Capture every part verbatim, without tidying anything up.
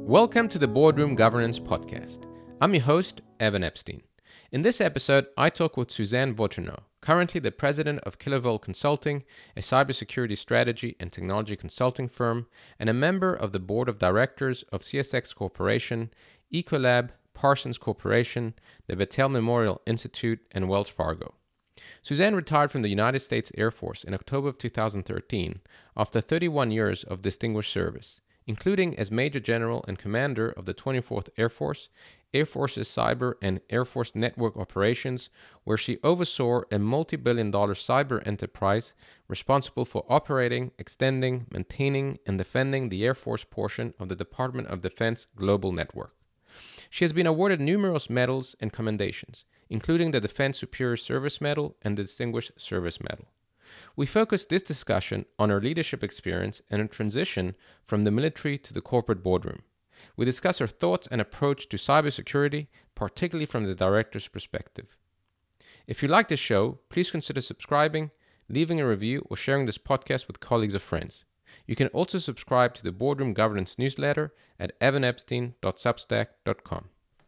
Welcome to the Boardroom Governance Podcast. I'm your host, Evan Epstein. In this episode, I talk with Suzanne Vautrinot, currently the president of Kilovolt Consulting, a cybersecurity strategy and technology consulting firm, and a member of the board of directors of C S X Corporation, Ecolab, Parsons Corporation, the Battelle Memorial Institute, and Wells Fargo. Suzanne retired from the United States Air Force in October of two thousand thirteen after thirty-one years of distinguished service, including as Major General and Commander of the twenty-fourth Air Force, Air Force's Cyber and Air Force Network Operations, where she oversaw a multi-billion dollar cyber enterprise responsible for operating, extending, maintaining, and defending the Air Force portion of the Department of Defense Global Network. She has been awarded numerous medals and commendations, including the Defense Superior Service Medal and the Distinguished Service Medal. We focus this discussion on her leadership experience and her transition from the military to the corporate boardroom. We discuss her thoughts and approach to cybersecurity, particularly from the director's perspective. If you like this show, please consider subscribing, leaving a review, or sharing this podcast with colleagues or friends. You can also subscribe to the Boardroom Governance newsletter at evan epstein dot substack dot com.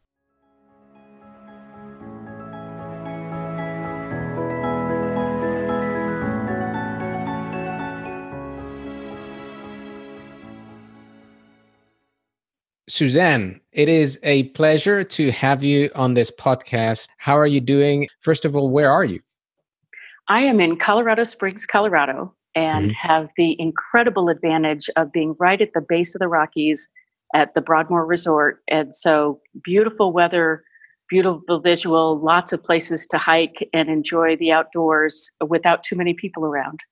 Suzanne, it is a pleasure to have you on this podcast. How are you doing? First of all, where are you? I am in Colorado Springs, Colorado, and mm-hmm. have the incredible advantage of being right at the base of the Rockies at the Broadmoor Resort. And so beautiful weather, beautiful visual, lots of places to hike and enjoy the outdoors without too many people around.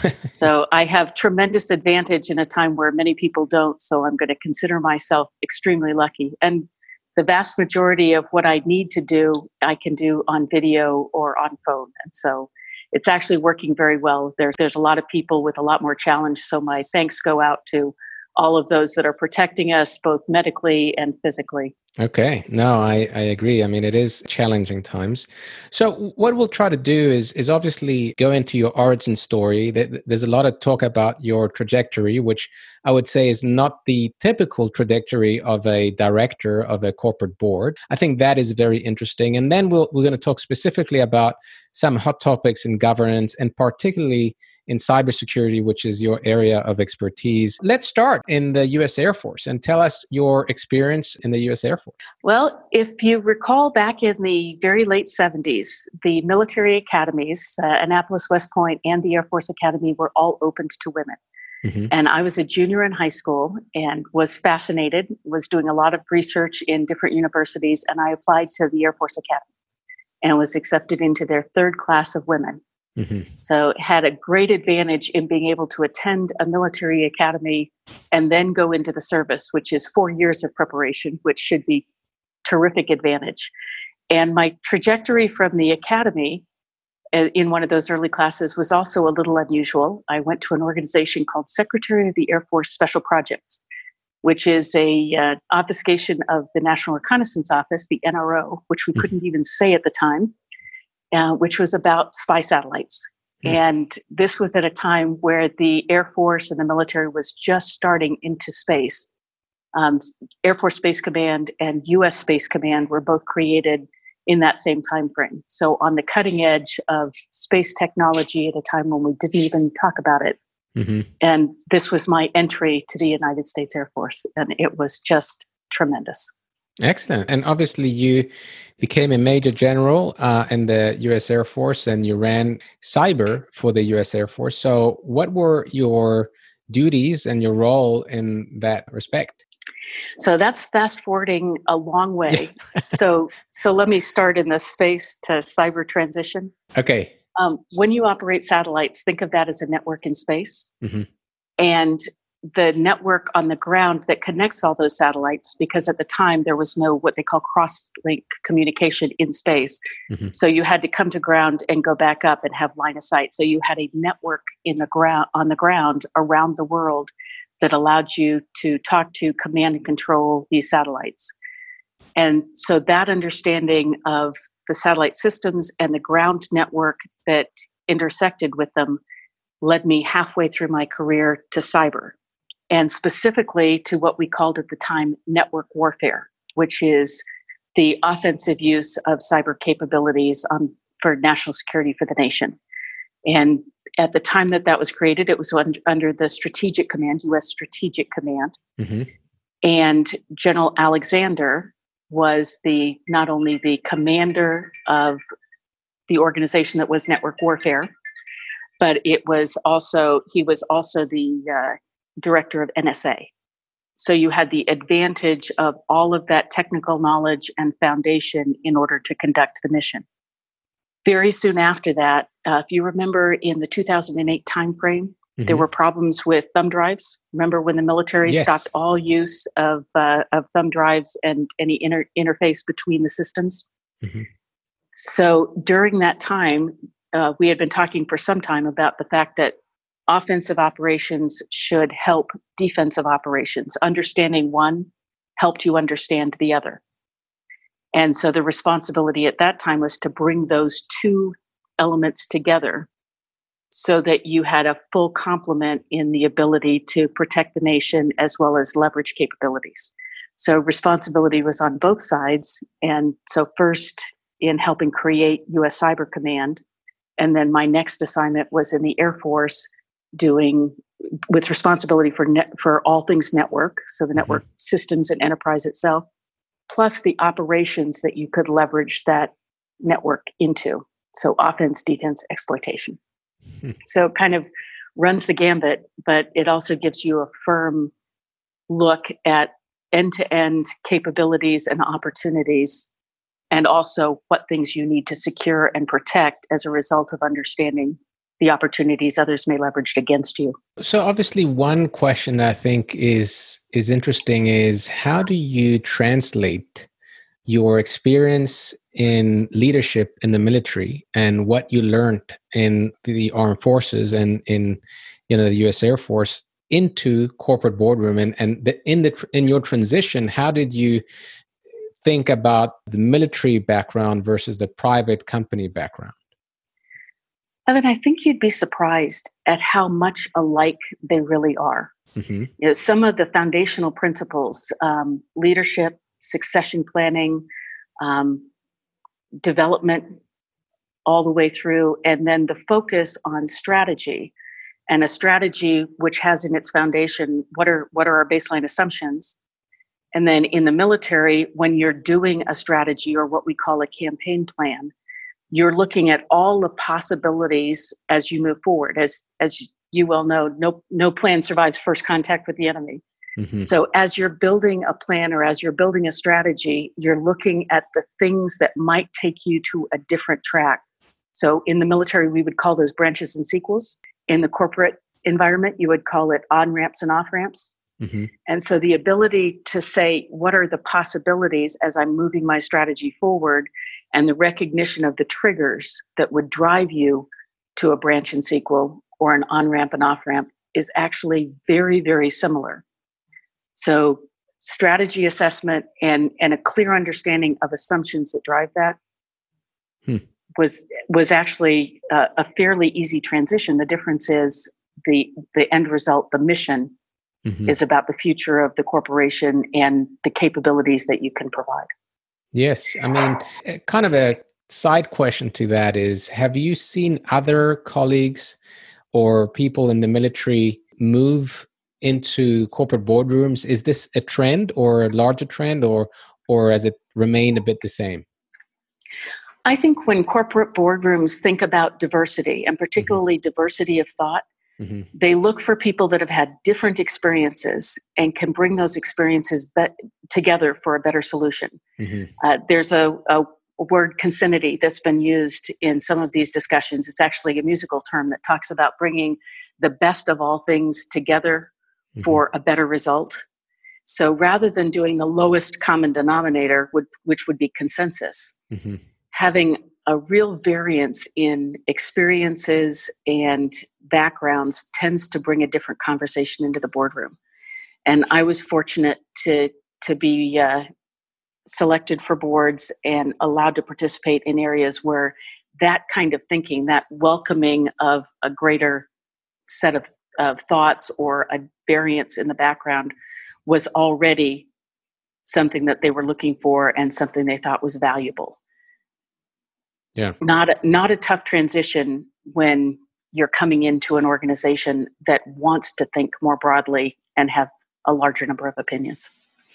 So I have tremendous advantage in a time where many people don't. So I'm going to consider myself extremely lucky. And the vast majority of what I need to do, I can do on video or on phone. And so it's actually working very well. There's, there's a lot of people with a lot more challenge. So my thanks go out to all of those that are protecting us both medically and physically. Okay. No, I, I agree. I mean, it is challenging times. So what we'll try to do is is obviously go into your origin story. There's a lot of talk about your trajectory, which I would say is not the typical trajectory of a director of a corporate board. I think that is very interesting. And then we'll, we're going to talk specifically about some hot topics in governance and particularly in cybersecurity, which is your area of expertise. Let's start in the U S Air Force and tell us your experience in the U S Air Force. Well, if you recall back in the very late seventies, the military academies, uh, Annapolis, West Point, and the Air Force Academy were all opened to women. Mm-hmm. And I was a junior in high school and was fascinated, was doing a lot of research in different universities, and I applied to the Air Force Academy and was accepted into their third class of women. Mm-hmm. So had a great advantage in being able to attend a military academy and then go into the service, which is four years of preparation, which should be terrific advantage. And my trajectory from the academy uh, in one of those early classes was also a little unusual. I went to an organization called Secretary of the Air Force Special Projects, which is a uh, obfuscation of the National Reconnaissance Office, the N R O, which we mm-hmm. couldn't even say at the time. Uh, which was about spy satellites. Mm. And this was at a time where the Air Force and the military was just starting into space. Um, Air Force Space Command and U S Space Command were both created in that same time frame. So on the cutting edge of space technology at a time when we didn't even talk about it. Mm-hmm. And this was my entry to the United States Air Force. And it was just tremendous. Excellent. And obviously you became a major general uh, in the U S Air Force and you ran cyber for the U S Air Force. So what were your duties and your role in that respect? So that's fast forwarding a long way. so so let me start in the space to cyber transition. Okay. Um, when you operate satellites, think of that as a network in space. Mm-hmm. And the network on the ground that connects all those satellites, because at the time there was no what they call cross-link communication in space. Mm-hmm. So you had to come to ground and go back up and have line of sight. So you had a network in the ground on the ground around the world that allowed you to talk to, command and control these satellites. And so that understanding of the satellite systems and the ground network that intersected with them led me halfway through my career to cyber. and specifically to what we called at the time network warfare, which is the offensive use of cyber capabilities um, for national security for the nation. And at the time that that was created, it was un- under the Strategic Command, U S Strategic Command. Mm-hmm. And General Alexander was the not only the commander of the organization that was network warfare, but it was also he was also the uh, director of N S A. So you had the advantage of all of that technical knowledge and foundation in order to conduct the mission. Very soon after that, uh, if you remember in the two thousand eight timeframe, mm-hmm. there were problems with thumb drives. Remember when the military yes. stopped all use of uh, of thumb drives and any inter- interface between the systems? Mm-hmm. So during that time, uh, we had been talking for some time about the fact that offensive operations should help defensive operations. Understanding one helped you understand the other. And so the responsibility at that time was to bring those two elements together so that you had a full complement in the ability to protect the nation as well as leverage capabilities. So responsibility was on both sides. And so first in helping create U S Cyber Command, and then my next assignment was in the Air Force doing with responsibility for net, for all things network, so the network mm-hmm. systems and enterprise itself, plus the operations that you could leverage that network into. So offense, defense, exploitation. Hmm. So it kind of runs the gambit, but it also gives you a firm look at end-to-end capabilities and opportunities, and also what things you need to secure and protect as a result of understanding the opportunities others may leverage against you. So obviously one question I think is is interesting is how do you translate your experience in leadership in the military and what you learned in the armed forces and in you know the U S Air Force into corporate boardroom, and and the, in the in your transition, how did you think about the military background versus the private company background? Evan, I think you'd be surprised at how much alike they really are. Mm-hmm. You know, some of the foundational principles, um, leadership, succession planning, um, development, all the way through, and then the focus on strategy, and a strategy which has in its foundation what are what are our baseline assumptions, and then in the military, when you're doing a strategy or what we call a campaign plan, you're looking at all the possibilities as you move forward. As as you well know, no no plan survives first contact with the enemy. Mm-hmm. So as you're building a plan or as you're building a strategy, you're looking at the things that might take you to a different track. So in the military, we would call those branches and sequels. In the corporate environment, you would call it on-ramps and off-ramps. Mm-hmm. And so the ability to say, what are the possibilities as I'm moving my strategy forward, and the recognition of the triggers that would drive you to a branch and sequel or an on-ramp and off-ramp is actually very, very similar. So strategy assessment and, and a clear understanding of assumptions that drive that hmm. was was actually a, a fairly easy transition. The difference is the the end result, the mission, mm-hmm. is about the future of the corporation and the capabilities that you can provide. Yes. I mean, kind of a side question to that is, have you seen other colleagues or people in the military move into corporate boardrooms? Is this a trend or a larger trend, or or has it remained a bit the same? I think when corporate boardrooms think about diversity, and particularly mm-hmm. diversity of thought, mm-hmm. they look for people that have had different experiences and can bring those experiences be- together for a better solution. Mm-hmm. Uh, there's a, a word, consanity, that's been used in some of these discussions. It's actually a musical term that talks about bringing the best of all things together mm-hmm. for a better result. So rather than doing the lowest common denominator, would, which would be consensus, mm-hmm. having a real variance in experiences and backgrounds tends to bring a different conversation into the boardroom. And I was fortunate to to be uh, selected for boards and allowed to participate in areas where that kind of thinking, that welcoming of a greater set of of thoughts or a variance in the background was already something that they were looking for and something they thought was valuable. Yeah. Not a, not a tough transition when you're coming into an organization that wants to think more broadly and have a larger number of opinions.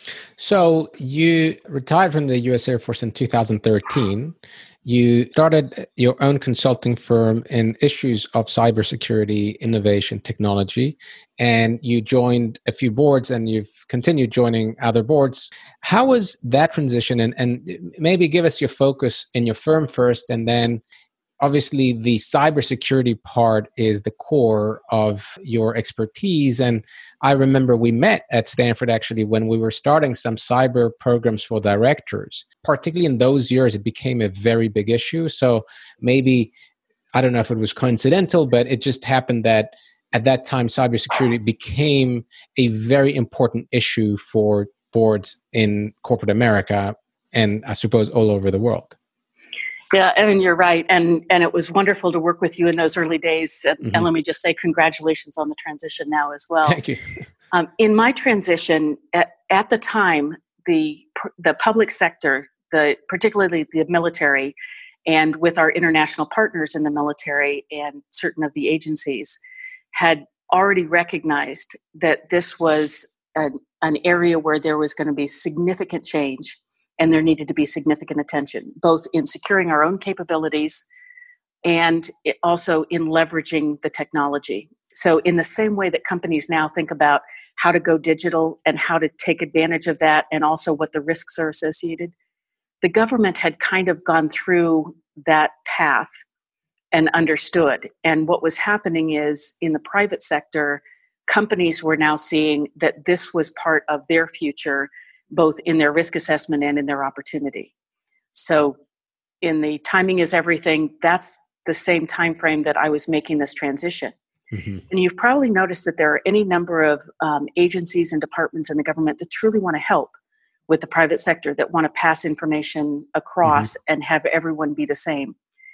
So you retired from the U S Air Force in two thousand thirteen. You started your own consulting firm in issues of cybersecurity, innovation, technology, and you joined a few boards and you've continued joining other boards. How was that transition? And, and maybe give us your focus in your firm first, and then obviously the cybersecurity part is the core of your expertise. And I remember we met at Stanford actually when we were starting some cyber programs for directors. Particularly in those years, it became a very big issue. So maybe, I don't know if it was coincidental, but it just happened that at that time, cybersecurity became a very important issue for boards in corporate America and I suppose all over the world. Yeah, Evan, you're right. And and it was wonderful to work with you in those early days. And, Mm-hmm. and let me just say congratulations on the transition now as well. Thank you. Um, in my transition, at, at the time, the the public sector, the particularly the military, and with our international partners in the military and certain of the agencies, had already recognized that this was an, an area where there was going to be significant change. And there needed to be significant attention, both in securing our own capabilities and also in leveraging the technology. So in the same way that companies now think about how to go digital and how to take advantage of that and also what the risks are associated, the government had kind of gone through that path and understood. And what was happening is in the private sector, companies were now seeing that this was part of their future, both in their risk assessment and in their opportunity. So in the timing is everything, that's the same time frame that I was making this transition. Mm-hmm. And you've probably noticed that there are any number of um, agencies and departments in the government that truly want to help with the private sector, that want to pass information across mm-hmm. and have everyone be the same.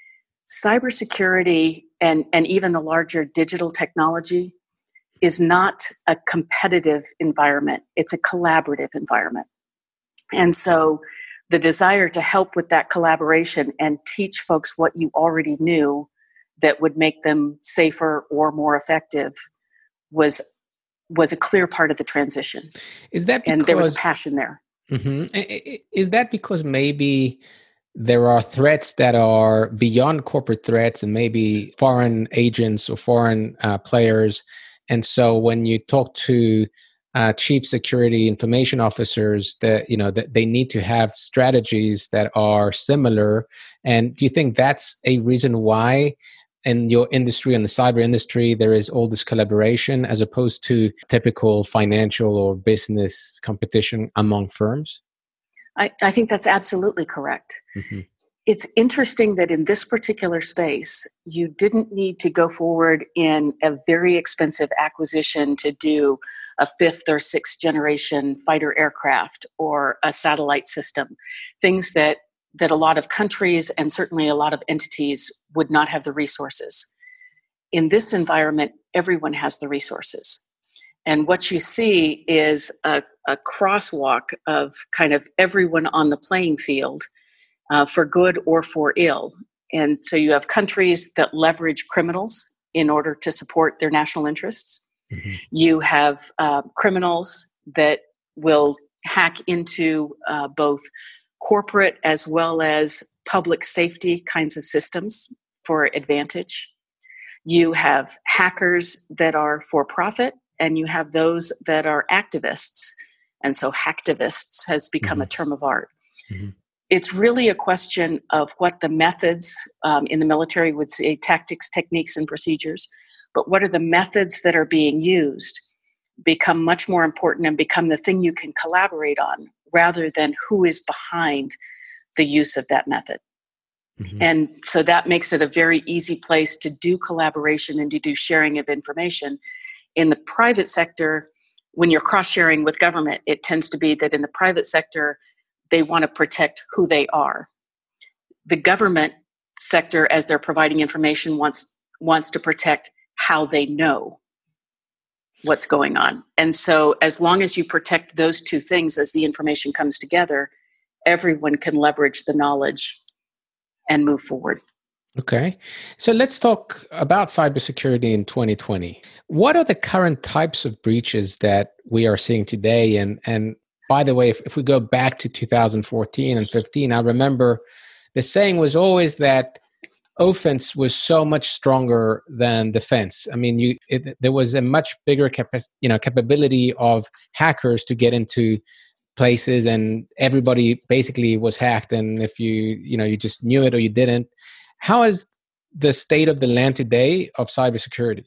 Cybersecurity and, and even the larger digital technology is not a competitive environment. It's a collaborative environment. And so the desire to help with that collaboration and teach folks what you already knew that would make them safer or more effective was was a clear part of the transition. Is that because, and there was passion there. Mm-hmm. Is that because maybe there are threats that are beyond corporate threats and maybe foreign agents or foreign uh, players? And so when you talk to uh, chief security information officers, that you know that they need to have strategies that are similar. And do you think that's a reason why in your industry, in the cyber industry, there is all this collaboration as opposed to typical financial or business competition among firms? I, I think that's absolutely correct. Mm-hmm. It's interesting that in this particular space, you didn't need to go forward in a very expensive acquisition to do a fifth or sixth generation fighter aircraft or a satellite system, things that, that a lot of countries and certainly a lot of entities would not have the resources. In this environment, everyone has the resources. And what you see is a, a crosswalk of kind of everyone on the playing field, Uh, for good or for ill. And so you have countries that leverage criminals in order to support their national interests. Mm-hmm. You have uh, criminals that will hack into uh, both corporate as well as public safety kinds of systems for advantage. You have hackers that are for profit, and you have those that are activists. And so hacktivists has become mm-hmm. a term of art. Mm-hmm. It's really a question of what the methods um, in the military would say, tactics, techniques, and procedures. But what are the methods that are being used become much more important and become the thing you can collaborate on rather than who is behind the use of that method. Mm-hmm. And so that makes it a very easy place to do collaboration and to do sharing of information. In the private sector, when you're cross-sharing with government, it tends to be that in the private sector, they want to protect who they are. The government sector, as they're providing information, wants wants to protect how they know. what's going on. And so as long as you protect those two things as the information comes together, everyone can leverage the knowledge and move forward. Okay. So let's talk about cybersecurity in twenty twenty. What are the current types of breaches that we are seeing today? And and by the way, if, if we go back to two thousand fourteen and fifteen, I remember the saying was always that offense was so much stronger than defense. I mean, you it, there was a much bigger capa- you know, capability of hackers to get into places, and everybody basically was hacked. And if you you know you just knew it or you didn't. How is the state of the land today of cybersecurity?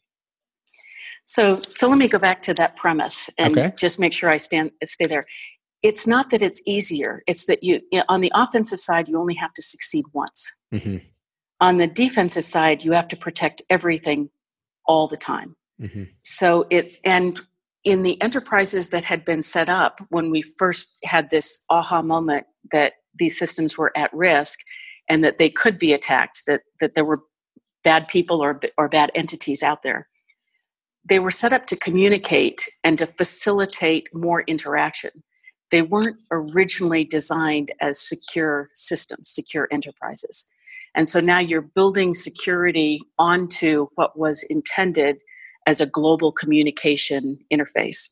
So, so let me go back to that premise and okay. just make sure I stand stay there. It's not that it's easier; it's that you, on the offensive side, you only have to succeed once. Mm-hmm. On the defensive side, you have to protect everything all the time. Mm-hmm. So it's and in the enterprises that had been set up when we first had this aha moment that these systems were at risk. And that they could be attacked, that, that there were bad people or, or bad entities out there. They were set up to communicate and to facilitate more interaction. They weren't originally designed as secure systems, secure enterprises. And so now you're building security onto what was intended as a global communication interface.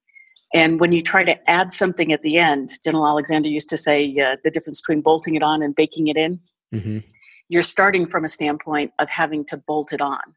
And when you try to add something at the end, General Alexander used to say uh, the difference between bolting it on and baking it in. Mm-hmm. You're starting from a standpoint of having to bolt it on.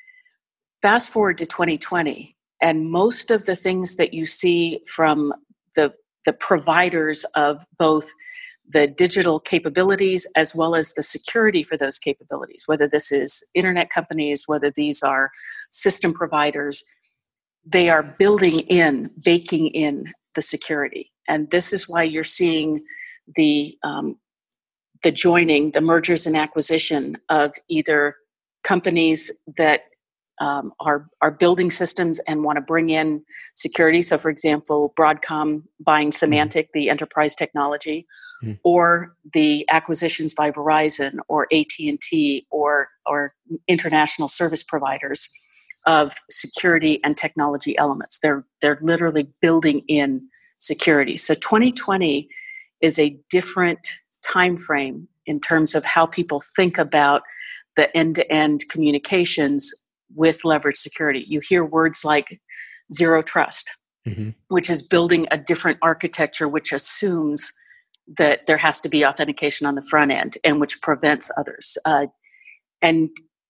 Fast forward to twenty twenty, and most of the things that you see from the, the providers of both the digital capabilities as well as the security for those capabilities, whether this is internet companies, whether these are system providers, they are building in, baking in the security. And this is why you're seeing the um, the joining, the mergers and acquisition of either companies that um, are, are building systems and want to bring in security. So, for example, Broadcom buying Symantec, the enterprise technology, mm-hmm. or the acquisitions by Verizon or A T and T or, or international service providers of security and technology elements. They're they're literally building in security. So twenty twenty is a different time frame in terms of how people think about the end-to-end communications with leveraged security. You hear words like zero trust, mm-hmm. which is building a different architecture which assumes that there has to be authentication on the front end and which prevents others. Uh, and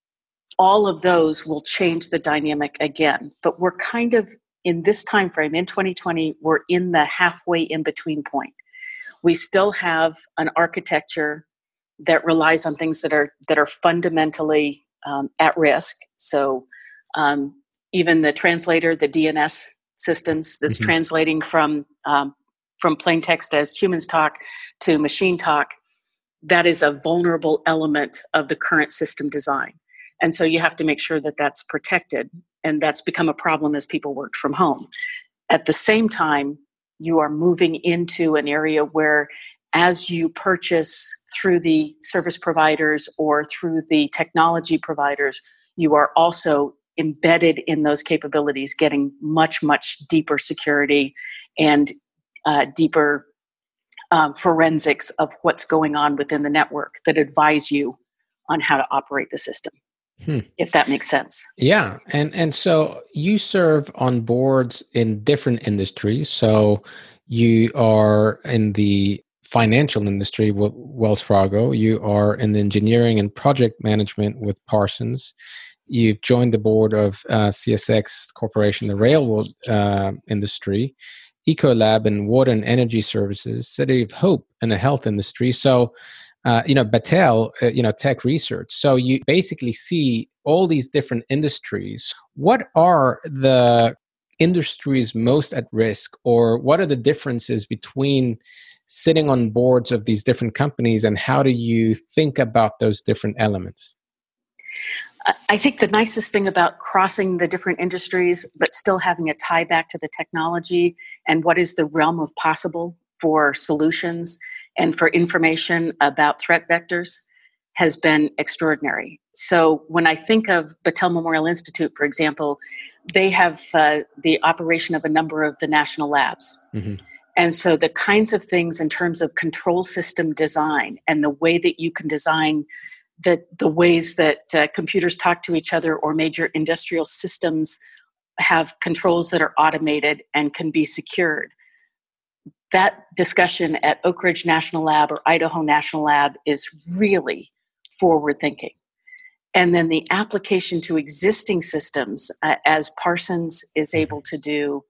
all of those will change the dynamic again. But we're kind of in this time frame, in twenty twenty, we're in the halfway in between point. We still have an architecture that relies on things that are that are fundamentally um, at risk. So um, even the translator, the D N S systems that's mm-hmm. translating from um, from plain text as humans talk to machine talk, that is a vulnerable element of the current system design. And so you have to make sure that that's protected, and that's become a problem as people worked from home. At the same time, you are moving into an area where as you purchase through the service providers or through the technology providers, you are also embedded in those capabilities, getting much, much deeper security and uh, deeper um, forensics of what's going on within the network that advise you on how to operate the system. Hmm. If that makes sense. Yeah. And and so you serve on boards in different industries. So you are in the financial industry with Wells Fargo. You are in the engineering and project management with Parsons. You've joined the board of uh, C S X Corporation, the railroad uh, industry, Ecolab and water and energy services, City of Hope in the health industry. So Uh, you know, Battelle, uh, you know, tech research. So you basically see all these different industries. What are the industries most at risk, or what are the differences between sitting on boards of these different companies, and how do you think about those different elements? I think the nicest thing about crossing the different industries, but still having a tie back to the technology and what is the realm of possible for solutions and for information about threat vectors, has been extraordinary. So when I think of Battelle Memorial Institute, for example, they have uh, the operation of a number of the national labs. Mm-hmm. And so the kinds of things in terms of control system design and the way that you can design the, the ways that uh, computers talk to each other or major industrial systems have controls that are automated and can be secured. That discussion at Oak Ridge National Lab or Idaho National Lab is really forward thinking. And then the application to existing systems, uh, as Parsons is able to do,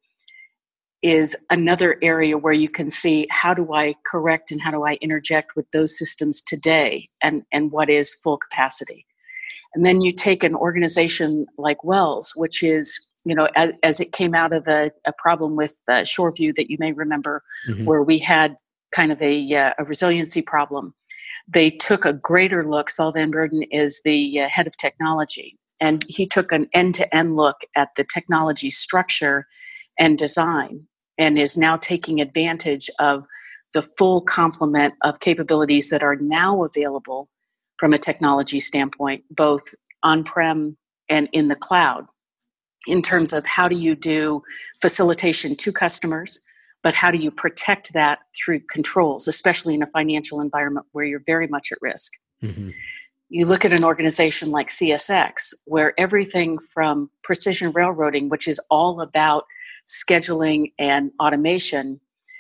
is another area where you can see how do I correct and how do I interject with those systems today and, and what is full capacity. And then you take an organization like Wells, which is, you know, as, as it came out of a, a problem with uh, Shoreview that you may remember, mm-hmm. where we had kind of a, uh, a resiliency problem. They took a greater look. Saul Van Beurden is the uh, head of technology, and he took an end-to-end look at the technology structure and design, and is now taking advantage of the full complement of capabilities that are now available from a technology standpoint, both on-prem and in the cloud, in terms of how do you do facilitation to customers, but how do you protect that through controls, especially in a financial environment where you're very much at risk. Mm-hmm. You look at an organization like C S X, where everything from precision railroading, which is all about scheduling and automation,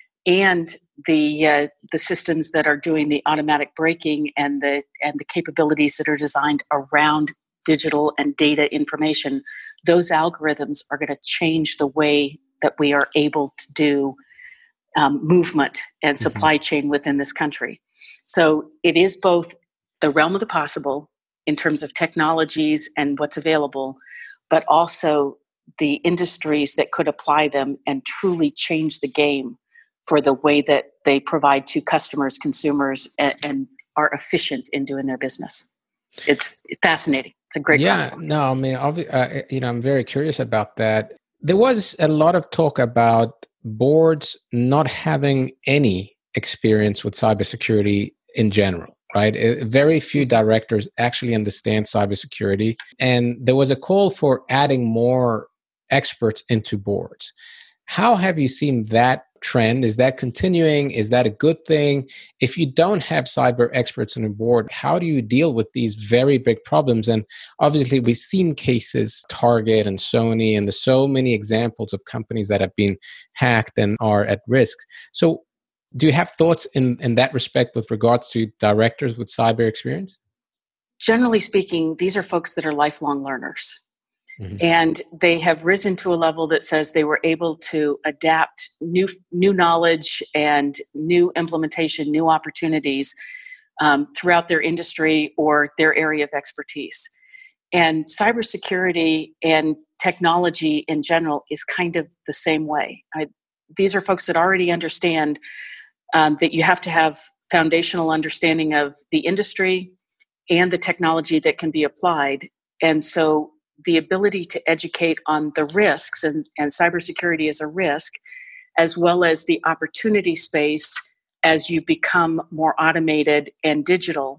and the uh, the systems that are doing the automatic braking and the and the capabilities that are designed around digital and data information, those algorithms are going to change the way that we are able to do um, movement and supply mm-hmm. chain within this country. So it is both the realm of the possible in terms of technologies and what's available, but also the industries that could apply them and truly change the game for the way that they provide to customers, consumers, and, and are efficient in doing their business. It's fascinating. It's a great yeah, crosswalk. No, I mean, obvi- uh, you know, I'm very curious about that. There was a lot of talk about boards not having any experience with cybersecurity in general, right? Uh, Very few directors actually understand cybersecurity. And there was a call for adding more experts into boards. How have you seen that trend? Is that continuing? Is that a good thing? If you don't have cyber experts on a board, how do you deal with these very big problems? And obviously, we've seen cases, Target and Sony, and there's so many examples of companies that have been hacked and are at risk. So do you have thoughts in, in that respect with regards to directors with cyber experience? Generally speaking, these are folks that are lifelong learners. Mm-hmm. And they have risen to a level that says they were able to adapt new new knowledge and new implementation, new opportunities um, throughout their industry or their area of expertise. And cybersecurity and technology in general is kind of the same way. I, these are folks that already understand um, that you have to have foundational understanding of the industry and the technology that can be applied. And so the ability to educate on the risks, and, and cybersecurity is a risk, as well as the opportunity space as you become more automated and digital,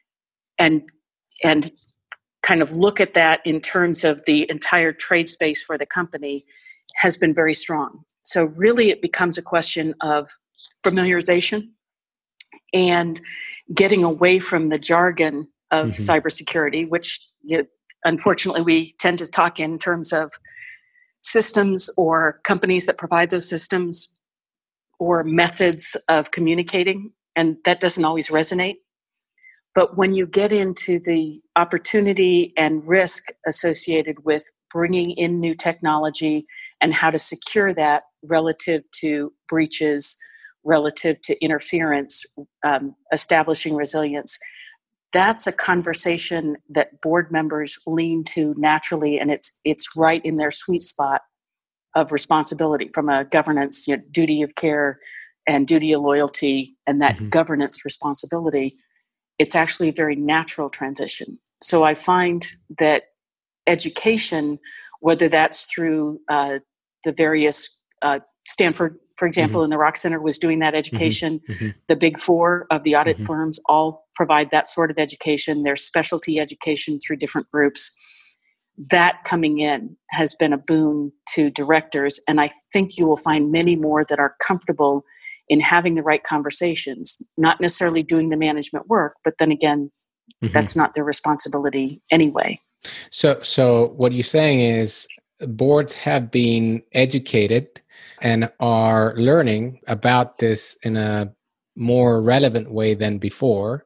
and and kind of look at that in terms of the entire trade space for the company, has been very strong. So really it becomes a question of familiarization and getting away from the jargon of mm-hmm. cybersecurity, which you know, unfortunately, we tend to talk in terms of systems or companies that provide those systems or methods of communicating, and that doesn't always resonate. But when you get into the opportunity and risk associated with bringing in new technology and how to secure that relative to breaches, relative to interference, um, establishing resilience, that's a conversation that board members lean to naturally, and it's it's right in their sweet spot of responsibility from a governance, you know, duty of care and duty of loyalty, and that mm-hmm. governance responsibility. It's actually a very natural transition. So I find that education, whether that's through uh, the various uh, Stanford, for example, mm-hmm. in the Rock Center was doing that education. Mm-hmm. The big four of the audit mm-hmm. firms all provide that sort of education. There's specialty education through different groups. That coming in has been a boon to directors, and I think you will find many more that are comfortable in having the right conversations, not necessarily doing the management work, but then again, mm-hmm. that's not their responsibility anyway. So, so what you're saying is boards have been educated and are learning about this in a more relevant way than before.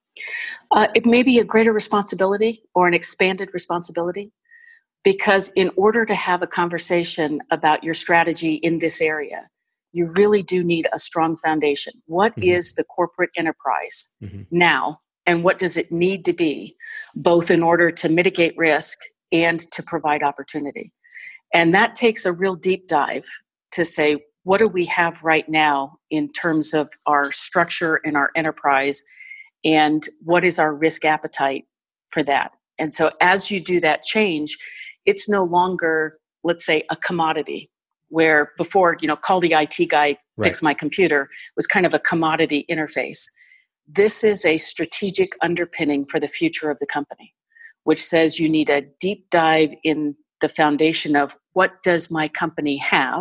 Uh, it may be a greater responsibility or an expanded responsibility, because in order to have a conversation about your strategy in this area, you really do need a strong foundation. What mm-hmm. is the corporate enterprise mm-hmm. now, and what does it need to be, both in order to mitigate risk and to provide opportunity? And that takes a real deep dive to say, what do we have right now in terms of our structure and our enterprise, and what is our risk appetite for that? And so as you do that change, it's no longer, let's say, a commodity, where before, you know, call the I T guy, right. fix my computer, was kind of a commodity interface. This is a strategic underpinning for the future of the company, which says you need a deep dive in the foundation of what does my company have,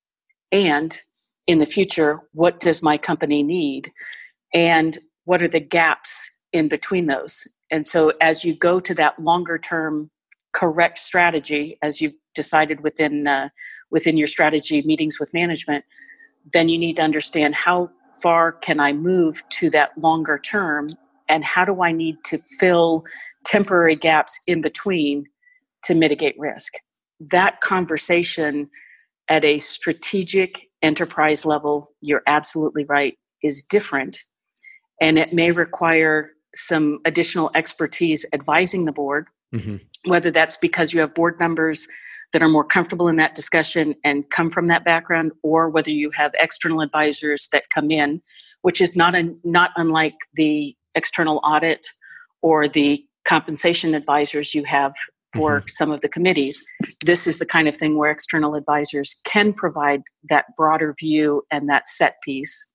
and in the future, what does my company need, and what are the gaps in between those. And so as you go to that longer term correct strategy, as you've decided within uh, within your strategy meetings with management, then you need to understand how far can I move to that longer term, and how do I need to fill temporary gaps in between to mitigate risk. That conversation at a strategic enterprise level, you're absolutely right, is different. And it may require some additional expertise advising the board, mm-hmm. whether that's because you have board members that are more comfortable in that discussion and come from that background, or whether you have external advisors that come in, which is not a, not unlike the external audit or the compensation advisors you have for mm-hmm. some of the committees. This is the kind of thing where external advisors can provide that broader view and that set piece.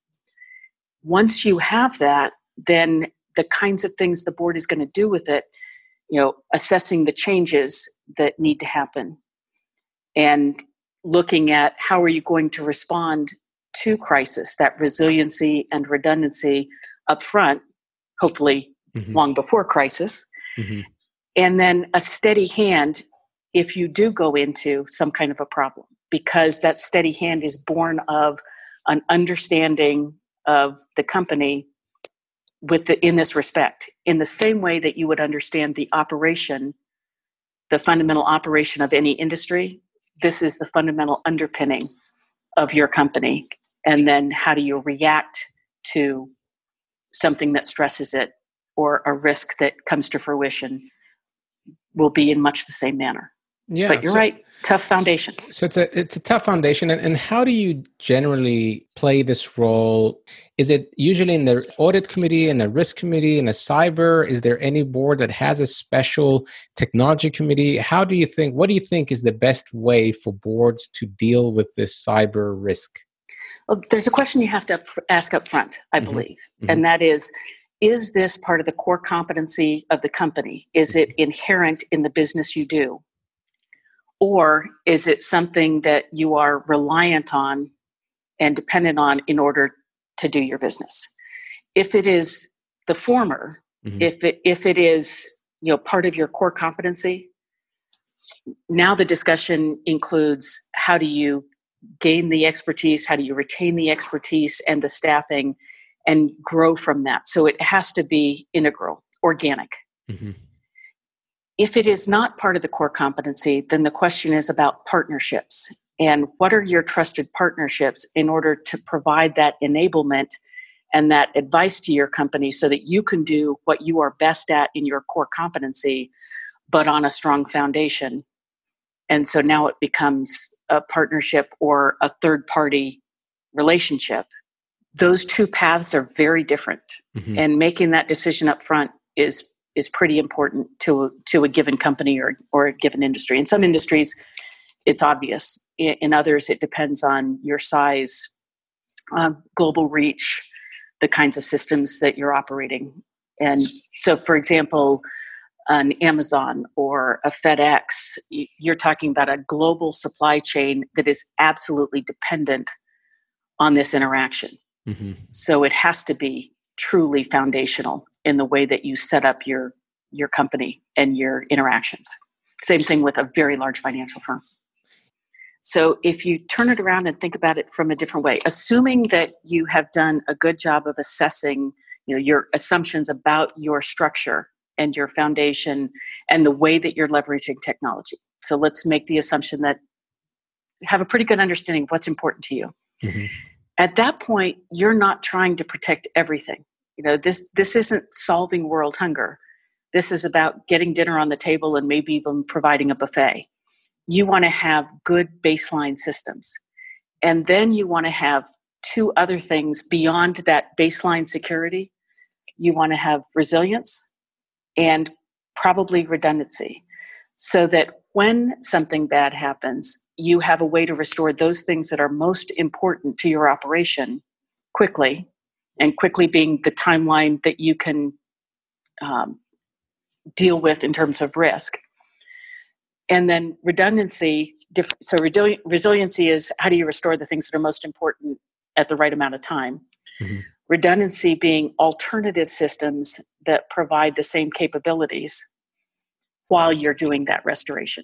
Once you have that, then the kinds of things the board is going to do with it, you know, assessing the changes that need to happen and looking at how are you going to respond to crisis, that resiliency and redundancy up front, hopefully mm-hmm. long before crisis. Mm-hmm. And then a steady hand if you do go into some kind of a problem, because that steady hand is born of an understanding of the company with the, in this respect, in the same way that you would understand the operation, the fundamental operation of any industry. This is the fundamental underpinning of your company. And then how do you react to something that stresses it, or a risk that comes to fruition, will be in much the same manner. Yeah, but you're so, right, tough foundation. So it's a it's a tough foundation. And, and how do you generally play this role? Is it usually in the audit committee, in the risk committee, in a cyber? Is there any board that has a special technology committee? How do you think, what do you think is the best way for boards to deal with this cyber risk? Well, there's a question you have to ask up front, I mm-hmm. believe. Mm-hmm. And that is, is this part of the core competency of the company? Is it inherent in the business you do? Or is it something that you are reliant on and dependent on in order to do your business? If it is the former, mm-hmm. if it if it is, you know, part of your core competency, now the discussion includes how do you gain the expertise, how do you retain the expertise and the staffing, and grow from that. So it has to be integral, organic. Mm-hmm. If it is not part of the core competency, then the question is about partnerships. And what are your trusted partnerships in order to provide that enablement and that advice to your company so that you can do what you are best at in your core competency, but on a strong foundation. And so now it becomes a partnership or a third-party relationship. Those two paths are very different. Mm-hmm. And making that decision up front is is pretty important to, to a given company or, or a given industry. In some industries, it's obvious. In, in others, it depends on your size, uh, global reach, the kinds of systems that you're operating. And so, for example, an Amazon or a FedEx, you're talking about a global supply chain that is absolutely dependent on this interaction. Mm-hmm. So it has to be truly foundational in the way that you set up your, your company and your interactions. Same thing with a very large financial firm. So if you turn it around and think about it from a different way, assuming that you have done a good job of assessing, you know, your assumptions about your structure and your foundation and the way that you're leveraging technology. So let's make the assumption that you have a pretty good understanding of what's important to you. Mm-hmm. At that point, you're not trying to protect everything. You know, this this isn't solving world hunger. This is about getting dinner on the table and maybe even providing a buffet. You want to have good baseline systems. And then you want to have two other things beyond that baseline security. You want to have resilience and probably redundancy, so that when something bad happens, you have a way to restore those things that are most important to your operation quickly, and quickly being the timeline that you can um, deal with in terms of risk. And then redundancy, so resiliency is how do you restore the things that are most important at the right amount of time. Mm-hmm. Redundancy being alternative systems that provide the same capabilities while you're doing that restoration.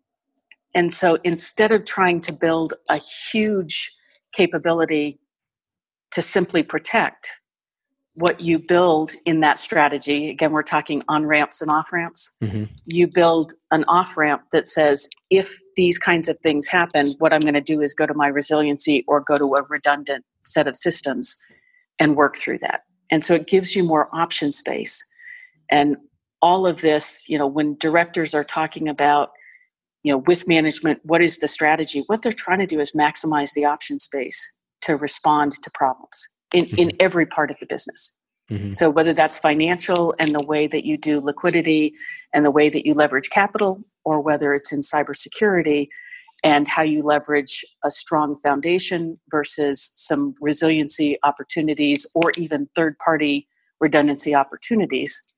And so instead of trying to build a huge capability to simply protect, what you build in that strategy, again, we're talking on-ramps and off-ramps, mm-hmm. you build an off-ramp that says, if these kinds of things happen, what I'm going to do is go to my resiliency or go to a redundant set of systems and work through that. And so it gives you more option space. And all of this, you know, when directors are talking about, you know, with management, what is the strategy? What they're trying to do is maximize the option space to respond to problems in, mm-hmm. in every part of the business. Mm-hmm. So whether that's financial and the way that you do liquidity and the way that you leverage capital, or whether it's in cybersecurity and how you leverage a strong foundation versus some resiliency opportunities or even third-party redundancy opportunities,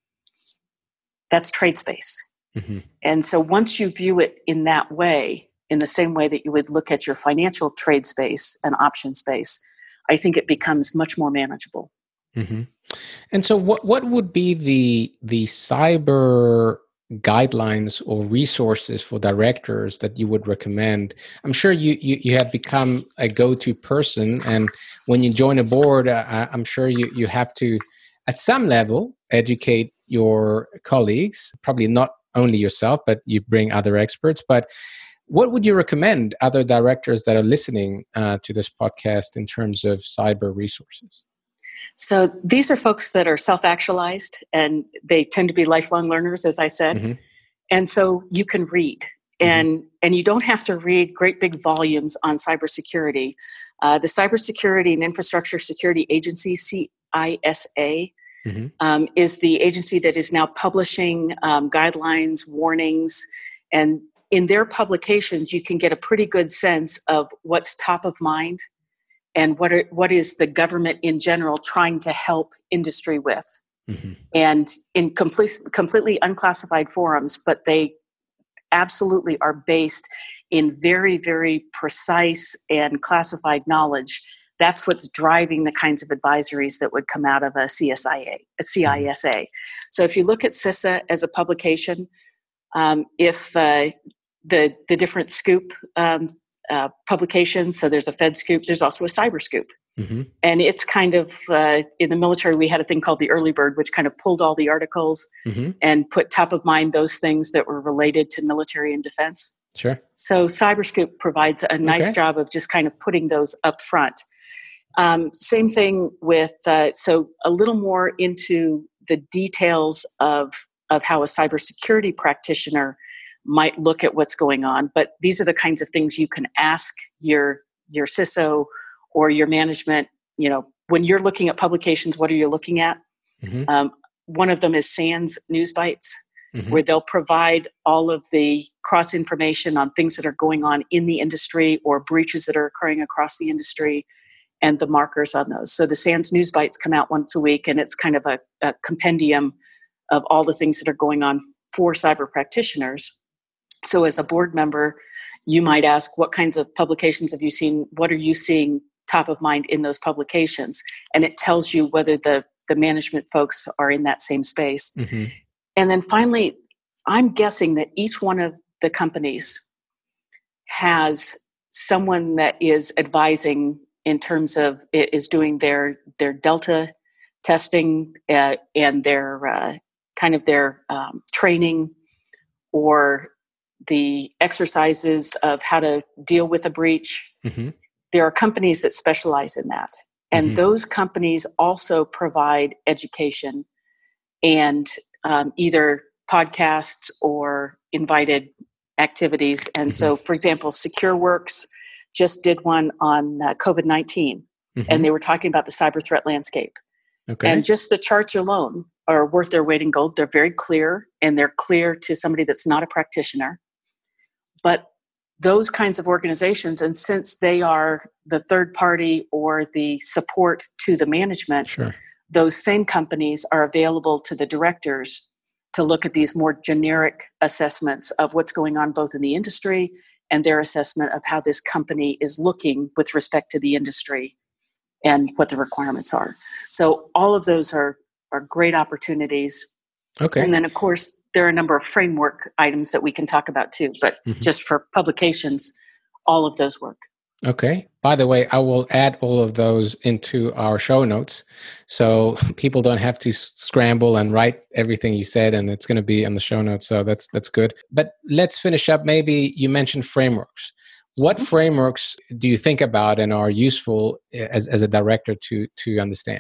that's trade space. Mm-hmm. And so once you view it in that way, in the same way that you would look at your financial trade space and option space, I think it becomes much more manageable. Mm-hmm. And so what, what would be the the cyber guidelines or resources for directors that you would recommend? I'm sure you, you, you have become a go-to person, and when you join a board, uh, I'm sure you, you have to, at some level, educate your colleagues, probably not only yourself, but you bring other experts. But what would you recommend other directors that are listening uh, to this podcast in terms of cyber resources? So these are folks that are self-actualized, and they tend to be lifelong learners, as I said. Mm-hmm. And so you can read, and mm-hmm. and you don't have to read great big volumes on cybersecurity. Uh, the Cybersecurity and Infrastructure Security Agency, C I S A, mm-hmm. um, is the agency that is now publishing um, guidelines, warnings, and in their publications, you can get a pretty good sense of what's top of mind and what are, what is the government in general trying to help industry with. Mm-hmm. And in complete, completely unclassified forums, but they absolutely are based in very, very precise and classified knowledge. That's what's driving the kinds of advisories that would come out of a C S I A, a C I S A. Mm-hmm. So if you look at CISA as a publication, um, if uh, the the different scoop um, uh, publications, so there's a Fed scoop, there's also a cyber scoop. Mm-hmm. And it's kind of, uh, in the military, we had a thing called the early bird, which kind of pulled all the articles mm-hmm. and put top of mind those things that were related to military and defense. Sure. So CyberScoop provides a nice okay. job of just kind of putting those up front. Um, same thing with, uh, so a little more into the details of, of how a cybersecurity practitioner might look at what's going on. But these are the kinds of things you can ask your, your C I S O or your management. You know, when you're looking at publications, what are you looking at? Mm-hmm. Um, one of them is SANS News Bites, mm-hmm. where they'll provide all of the cross information on things that are going on in the industry or breaches that are occurring across the industry. and the markers on those. So the SANS News Bites come out once a week, and it's kind of a, a compendium of all the things that are going on for cyber practitioners. So as a board member, you might ask, what kinds of publications have you seen? What are you seeing top of mind in those publications? And it tells you whether the, the management folks are in that same space. Mm-hmm. And then finally, I'm guessing that each one of the companies has someone that is advising in terms of, is doing their, their Delta testing uh, and their uh, kind of their um, training, or the exercises of how to deal with a breach. Mm-hmm. There are companies that specialize in that. And mm-hmm. those companies also provide education and um, either podcasts or invited activities. And mm-hmm. so, for example, SecureWorks just did one on uh, COVID nineteen, mm-hmm. and they were talking about the cyber threat landscape. Okay. And just the charts alone are worth their weight in gold. They're very clear, and they're clear to somebody that's not a practitioner. But those kinds of organizations, and since they are the third party or the support to the management, sure. those same companies are available to the directors to look at these more generic assessments of what's going on both in the industry and their assessment of how this company is looking with respect to the industry and what the requirements are. So all of those are, are great opportunities. Okay. And then, of course, there are a number of framework items that we can talk about too, but mm-hmm. just for publications, all of those work. Okay. By the way, I will add all of those into our show notes, so people don't have to scramble and write everything you said, and it's going to be on the show notes. So that's that's good. But let's finish up. Maybe you mentioned frameworks. What mm-hmm. frameworks do you think about and are useful as, as a director to to understand?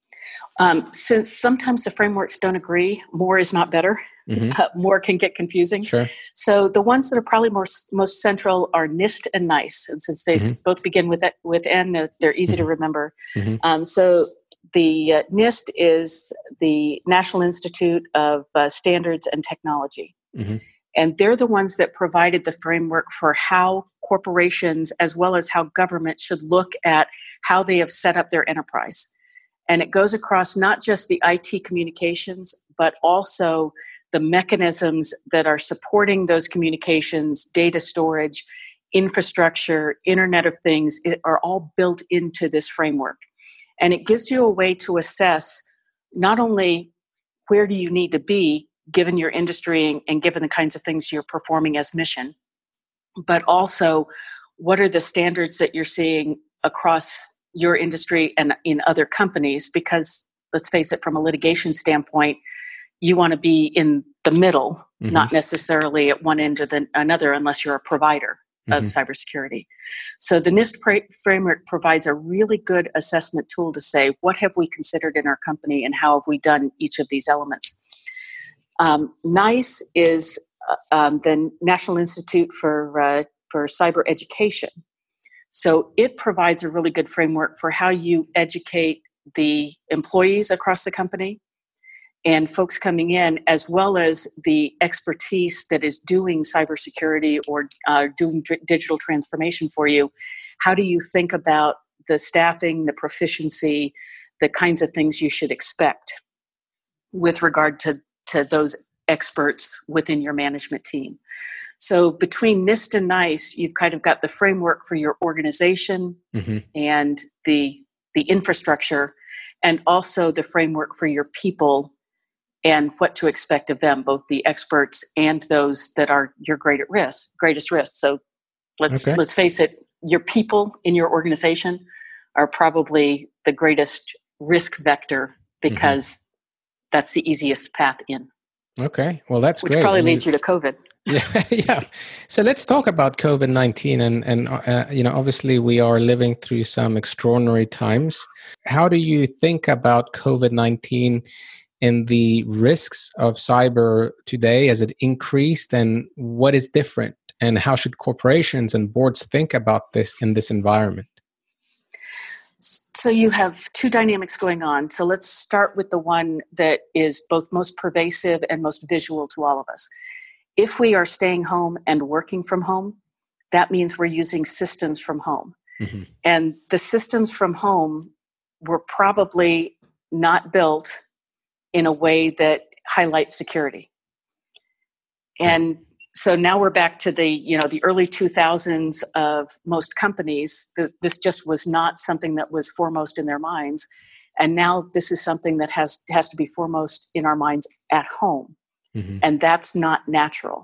Um, since sometimes the frameworks don't agree, more is not better. Mm-hmm. Uh, more can get confusing. Sure. So the ones that are probably more, most central are NIST and NICE. And since they mm-hmm. both begin with with N, they're easy mm-hmm. to remember. Mm-hmm. Um, so the uh, NIST is the National Institute of uh, Standards and Technology. Mm-hmm. And they're the ones that provided the framework for how corporations as well as how government should look at how they have set up their enterprise. And it goes across not just the I T communications, but also the mechanisms that are supporting those communications, data storage, infrastructure, Internet of Things, it are all built into this framework. And it gives you a way to assess not only where do you need to be given your industry and given the kinds of things you're performing as mission, but also what are the standards that you're seeing across your industry and in other companies, because let's face it, from a litigation standpoint, you want to be in the middle, mm-hmm. not necessarily at one end or the another, unless you're a provider mm-hmm. of cybersecurity. So the NIST pra- framework provides a really good assessment tool to say, what have we considered in our company and how have we done each of these elements? Um, NICE is uh, um, the National Institute for uh, for Cyber Education. So it provides a really good framework for how you educate the employees across the company and folks coming in, as well as the expertise that is doing cybersecurity or uh, doing d- digital transformation for you. How do you think about the staffing, the proficiency, the kinds of things you should expect with regard to, to those experts within your management team? So between NIST and NICE, you've kind of got the framework for your organization mm-hmm. and the the infrastructure, and also the framework for your people and what to expect of them, both the experts and those that are your great at risk, greatest risk. So let's okay. let's face it, your people in your organization are probably the greatest risk vector, because mm-hmm. that's the easiest path in. Okay, well that's which great. Which probably leads you to COVID. Yeah, yeah. So let's talk about COVID nineteen, and and uh, you know, obviously we are living through some extraordinary times. How do you think about COVID nineteen and the risks of cyber today as it increased, and what is different, and how should corporations and boards think about this in this environment? So you have two dynamics going on. So let's start with the one that is both most pervasive and most visual to all of us. If we are staying home and working from home, that means we're using systems from home. Mm-hmm. And the systems from home were probably not built in a way that highlights security. And yeah. So now we're back to the, you know, the early two thousands of most companies. The, this just was not something that was foremost in their minds. And now this is something that has, has to be foremost in our minds at home. Mm-hmm. And that's not natural.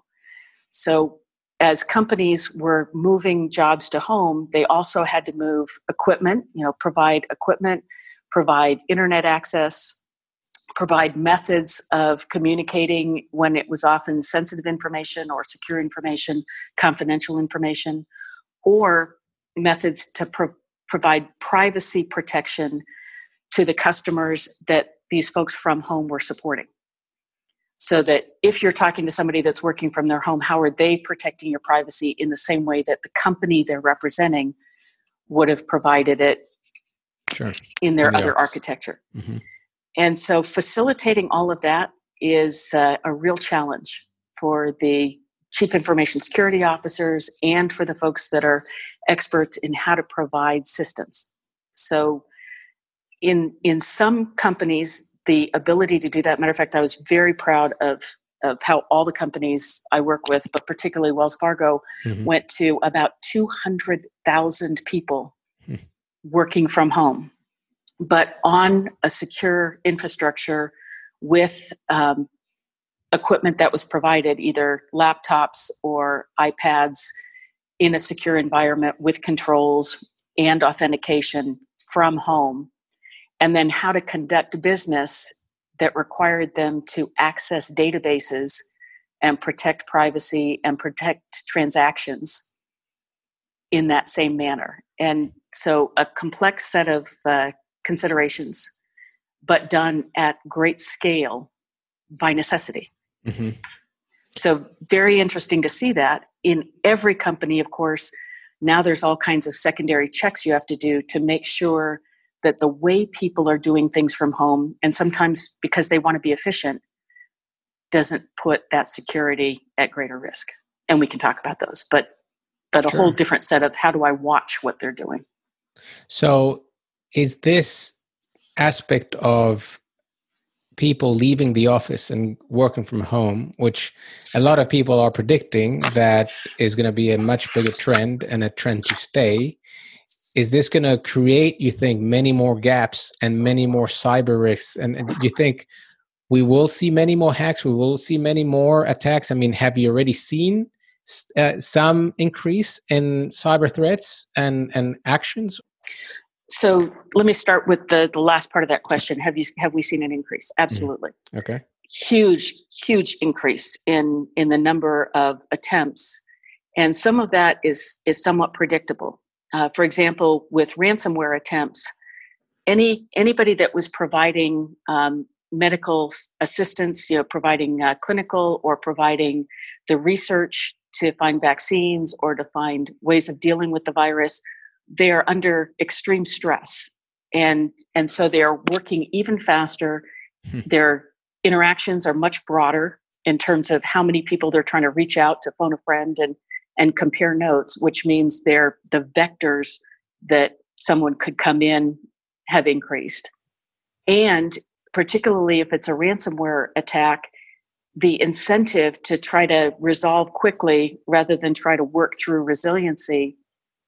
So as companies were moving jobs to home, they also had to move equipment, you know, provide equipment, provide internet access, provide methods of communicating when it was often sensitive information or secure information, confidential information, or methods to pro- provide privacy protection to the customers that these folks from home were supporting. So that if you're talking to somebody that's working from their home, how are they protecting your privacy in the same way that the company they're representing would have provided it sure. in their in the other office. Architecture. Mm-hmm. And so facilitating all of that is uh, a real challenge for the chief information security officers and for the folks that are experts in how to provide systems. So in in some companies, the ability to do that, matter of fact, I was very proud of, of how all the companies I work with, but particularly Wells Fargo, mm-hmm. went to about two hundred thousand people mm-hmm. working from home, but on a secure infrastructure with um, equipment that was provided, either laptops or iPads, in a secure environment with controls and authentication from home. And then how to conduct business that required them to access databases and protect privacy and protect transactions in that same manner. And so a complex set of uh, considerations, but done at great scale by necessity. Mm-hmm. So very interesting to see that in every company, of course. Now there's all kinds of secondary checks you have to do to make sure that the way people are doing things from home, and sometimes because they want to be efficient, doesn't put that security at greater risk. And we can talk about those, but but a sure. whole different set of how do I watch what they're doing. So is this aspect of people leaving the office and working from home, which a lot of people are predicting that is going to be a much bigger trend and a trend to stay, is this going to create, you think, many more gaps and many more cyber risks? And, and do you think we will see many more hacks? We will see many more attacks? I mean, have you already seen uh, some increase in cyber threats and, and actions? So let me start with the, the last part of that question. Have you have we seen an increase? Absolutely. Mm. Okay. Huge, huge increase in, in the number of attempts. And some of that is, is somewhat predictable. Uh, for example, with ransomware attempts, any anybody that was providing um, medical assistance, you know, providing uh, clinical or providing the research to find vaccines or to find ways of dealing with the virus, they are under extreme stress. And, and so they are working even faster. Hmm. Their interactions are much broader in terms of how many people they're trying to reach out to phone a friend and and compare notes, which means they're the vectors that someone could come in have increased. And particularly if it's a ransomware attack, the incentive to try to resolve quickly rather than try to work through resiliency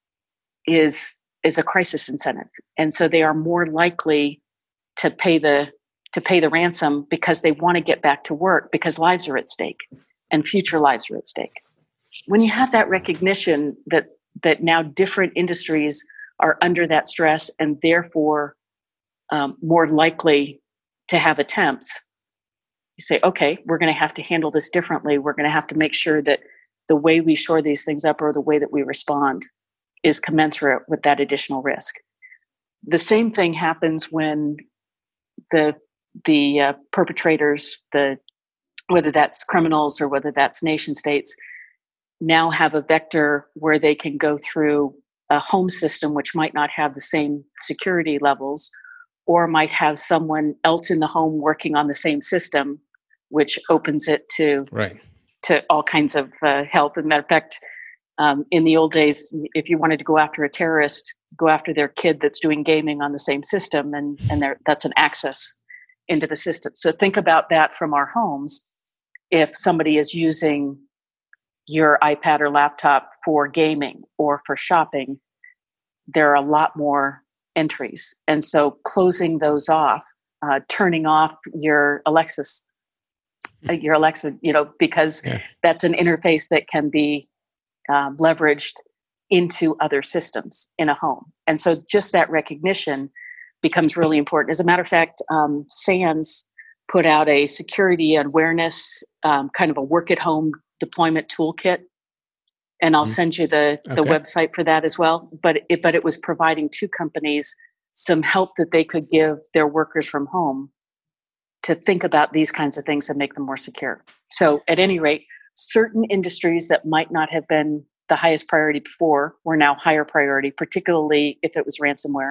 is, is a crisis incentive. And so they are more likely to pay the to pay the ransom because they want to get back to work because lives are at stake and future lives are at stake. When you have that recognition that that now different industries are under that stress and therefore um, more likely to have attempts, you say, okay, we're going to have to handle this differently. We're going to have to make sure that the way we shore these things up or the way that we respond is commensurate with that additional risk. The same thing happens when the the uh, perpetrators, the whether that's criminals or whether that's nation states, now have a vector where they can go through a home system which might not have the same security levels or might have someone else in the home working on the same system, which opens it to, right. to all kinds of uh, help. As a matter of fact, Um, in the old days, if you wanted to go after a terrorist, go after their kid that's doing gaming on the same system, and and that's an access into the system. So think about that from our homes. If somebody is using your iPad or laptop for gaming or for shopping, there are a lot more entries. And so closing those off, uh, turning off your Alexis, uh, your Alexa, you know, because yeah. that's an interface that can be um, leveraged into other systems in a home. And so just that recognition becomes really important. As a matter of fact, um, SANS put out a security awareness, um, kind of a work at home deployment toolkit. And I'll mm-hmm. send you the, the okay. website for that as well. But it, but it was providing to companies some help that they could give their workers from home to think about these kinds of things and make them more secure. So at any rate, certain industries that might not have been the highest priority before were now higher priority, particularly if it was ransomware.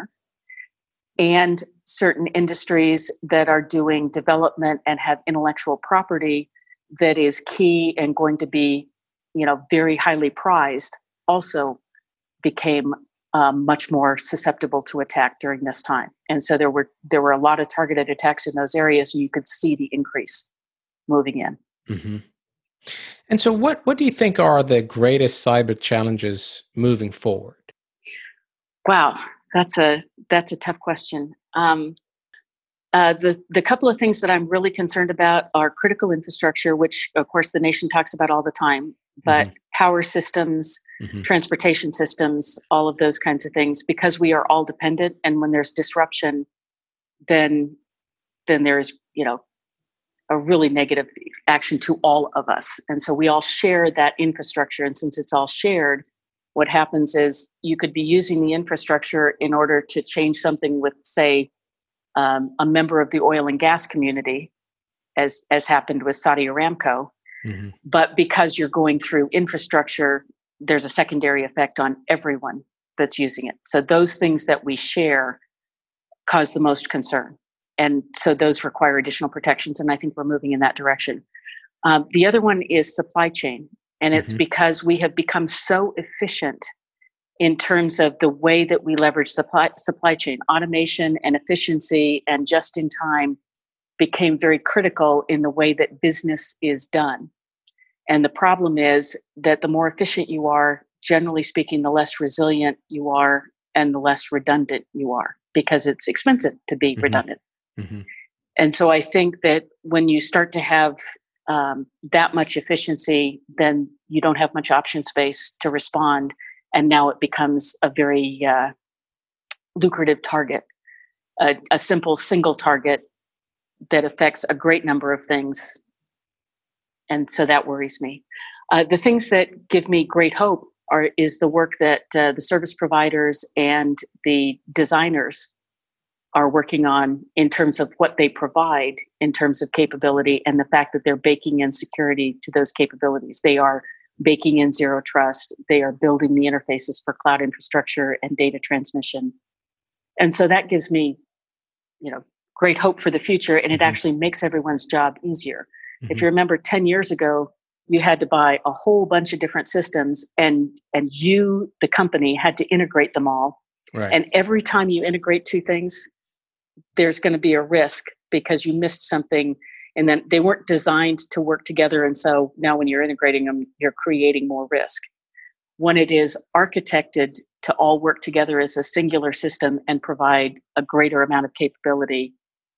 And certain industries that are doing development and have intellectual property that is key and going to be, you know, very highly prized, also became um, much more susceptible to attack during this time. And so there were there were a lot of targeted attacks in those areas, and you could see the increase moving in. Mm-hmm. And so, what what do you think are the greatest cyber challenges moving forward? Wow. That's a that's a tough question. Um, uh, the the couple of things that I'm really concerned about are critical infrastructure, which of course the nation talks about all the time, but mm-hmm. power systems, mm-hmm. transportation systems, all of those kinds of things, because we are all dependent. And when there's disruption, then then there's you know a really negative action to all of us. And so we all share that infrastructure, and since it's all shared, what happens is you could be using the infrastructure in order to change something with, say, um, a member of the oil and gas community, as as happened with Saudi Aramco. Mm-hmm. But because you're going through infrastructure, there's a secondary effect on everyone that's using it. So those things that we share cause the most concern. And so those require additional protections, and I think we're moving in that direction. Um, the other one is supply chain. And it's mm-hmm. because we have become so efficient in terms of the way that we leverage supply supply chain. Automation and efficiency and just in time became very critical in the way that business is done. And the problem is that the more efficient you are, generally speaking, the less resilient you are and the less redundant you are, because it's expensive to be mm-hmm. redundant. Mm-hmm. And so I think that when you start to have Um, that much efficiency, then you don't have much option space to respond. And now it becomes a very uh, lucrative target, a, a simple single target that affects a great number of things. And so that worries me. Uh, the things that give me great hope are is the work that uh, the service providers and the designers are working on in terms of what they provide in terms of capability, and the fact that they're baking in security to those capabilities. They are baking in zero trust. They are building the interfaces for cloud infrastructure and data transmission. And so that gives me, you know, great hope for the future, and it mm-hmm. actually makes everyone's job easier. Mm-hmm. If you remember ten years ago, you had to buy a whole bunch of different systems, and and you, the company, had to integrate them all. Right. And every time you integrate two things, there's going to be a risk because you missed something, and then they weren't designed to work together. And so now when you're integrating them, you're creating more risk. When it is architected to all work together as a singular system and provide a greater amount of capability,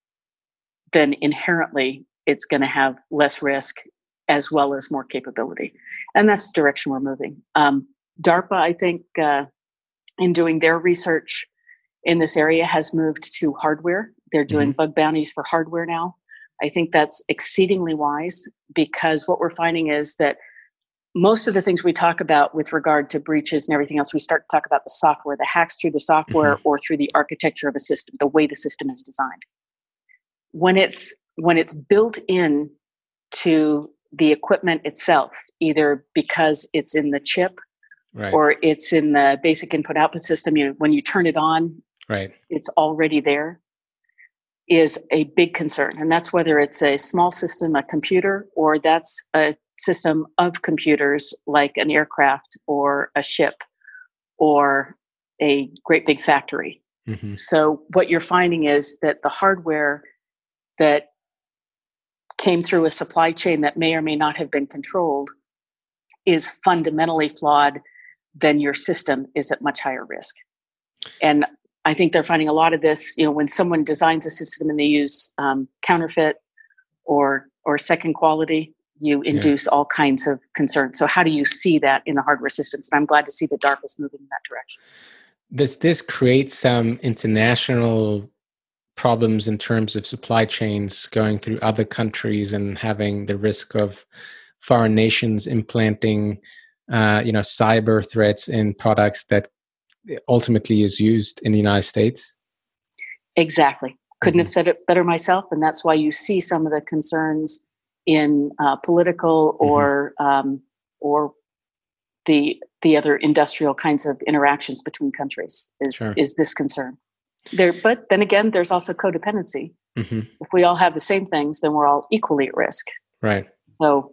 then inherently it's going to have less risk as well as more capability. And that's the direction we're moving. Um, DARPA, I think, uh, in doing their research in this area, has moved to hardware. They're doing mm-hmm. bug bounties for hardware now. I think that's exceedingly wise, because what we're finding is that most of the things we talk about with regard to breaches and everything else, we start to talk about the software, the hacks through the software mm-hmm. or through the architecture of a system, the way the system is designed. When it's when it's built in to the equipment itself, either because it's in the chip right. or it's in the basic input-output system, you know, when you turn it on, right. it's already there, is a big concern. And that's whether it's a small system, a computer, or that's a system of computers like an aircraft or a ship or a great big factory. Mm-hmm. So what you're finding is that the hardware that came through a supply chain that may or may not have been controlled is fundamentally flawed, then your system is at much higher risk. And I think they're finding a lot of this, you know, when someone designs a system and they use um, counterfeit or or second quality, you induce yeah. all kinds of concerns. So how do you see that in the hardware systems? And I'm glad to see that DARPA is moving in that direction. Does this create some international problems in terms of supply chains going through other countries and having the risk of foreign nations implanting, uh, you know, cyber threats in products that ultimately is used in the United States? Exactly. Couldn't mm-hmm. have said it better myself. And that's why you see some of the concerns in uh, political or mm-hmm. um, or the the other industrial kinds of interactions between countries is sure. is this concern. There, but then again, there's also codependency. Mm-hmm. If we all have the same things, then we're all equally at risk. Right. So,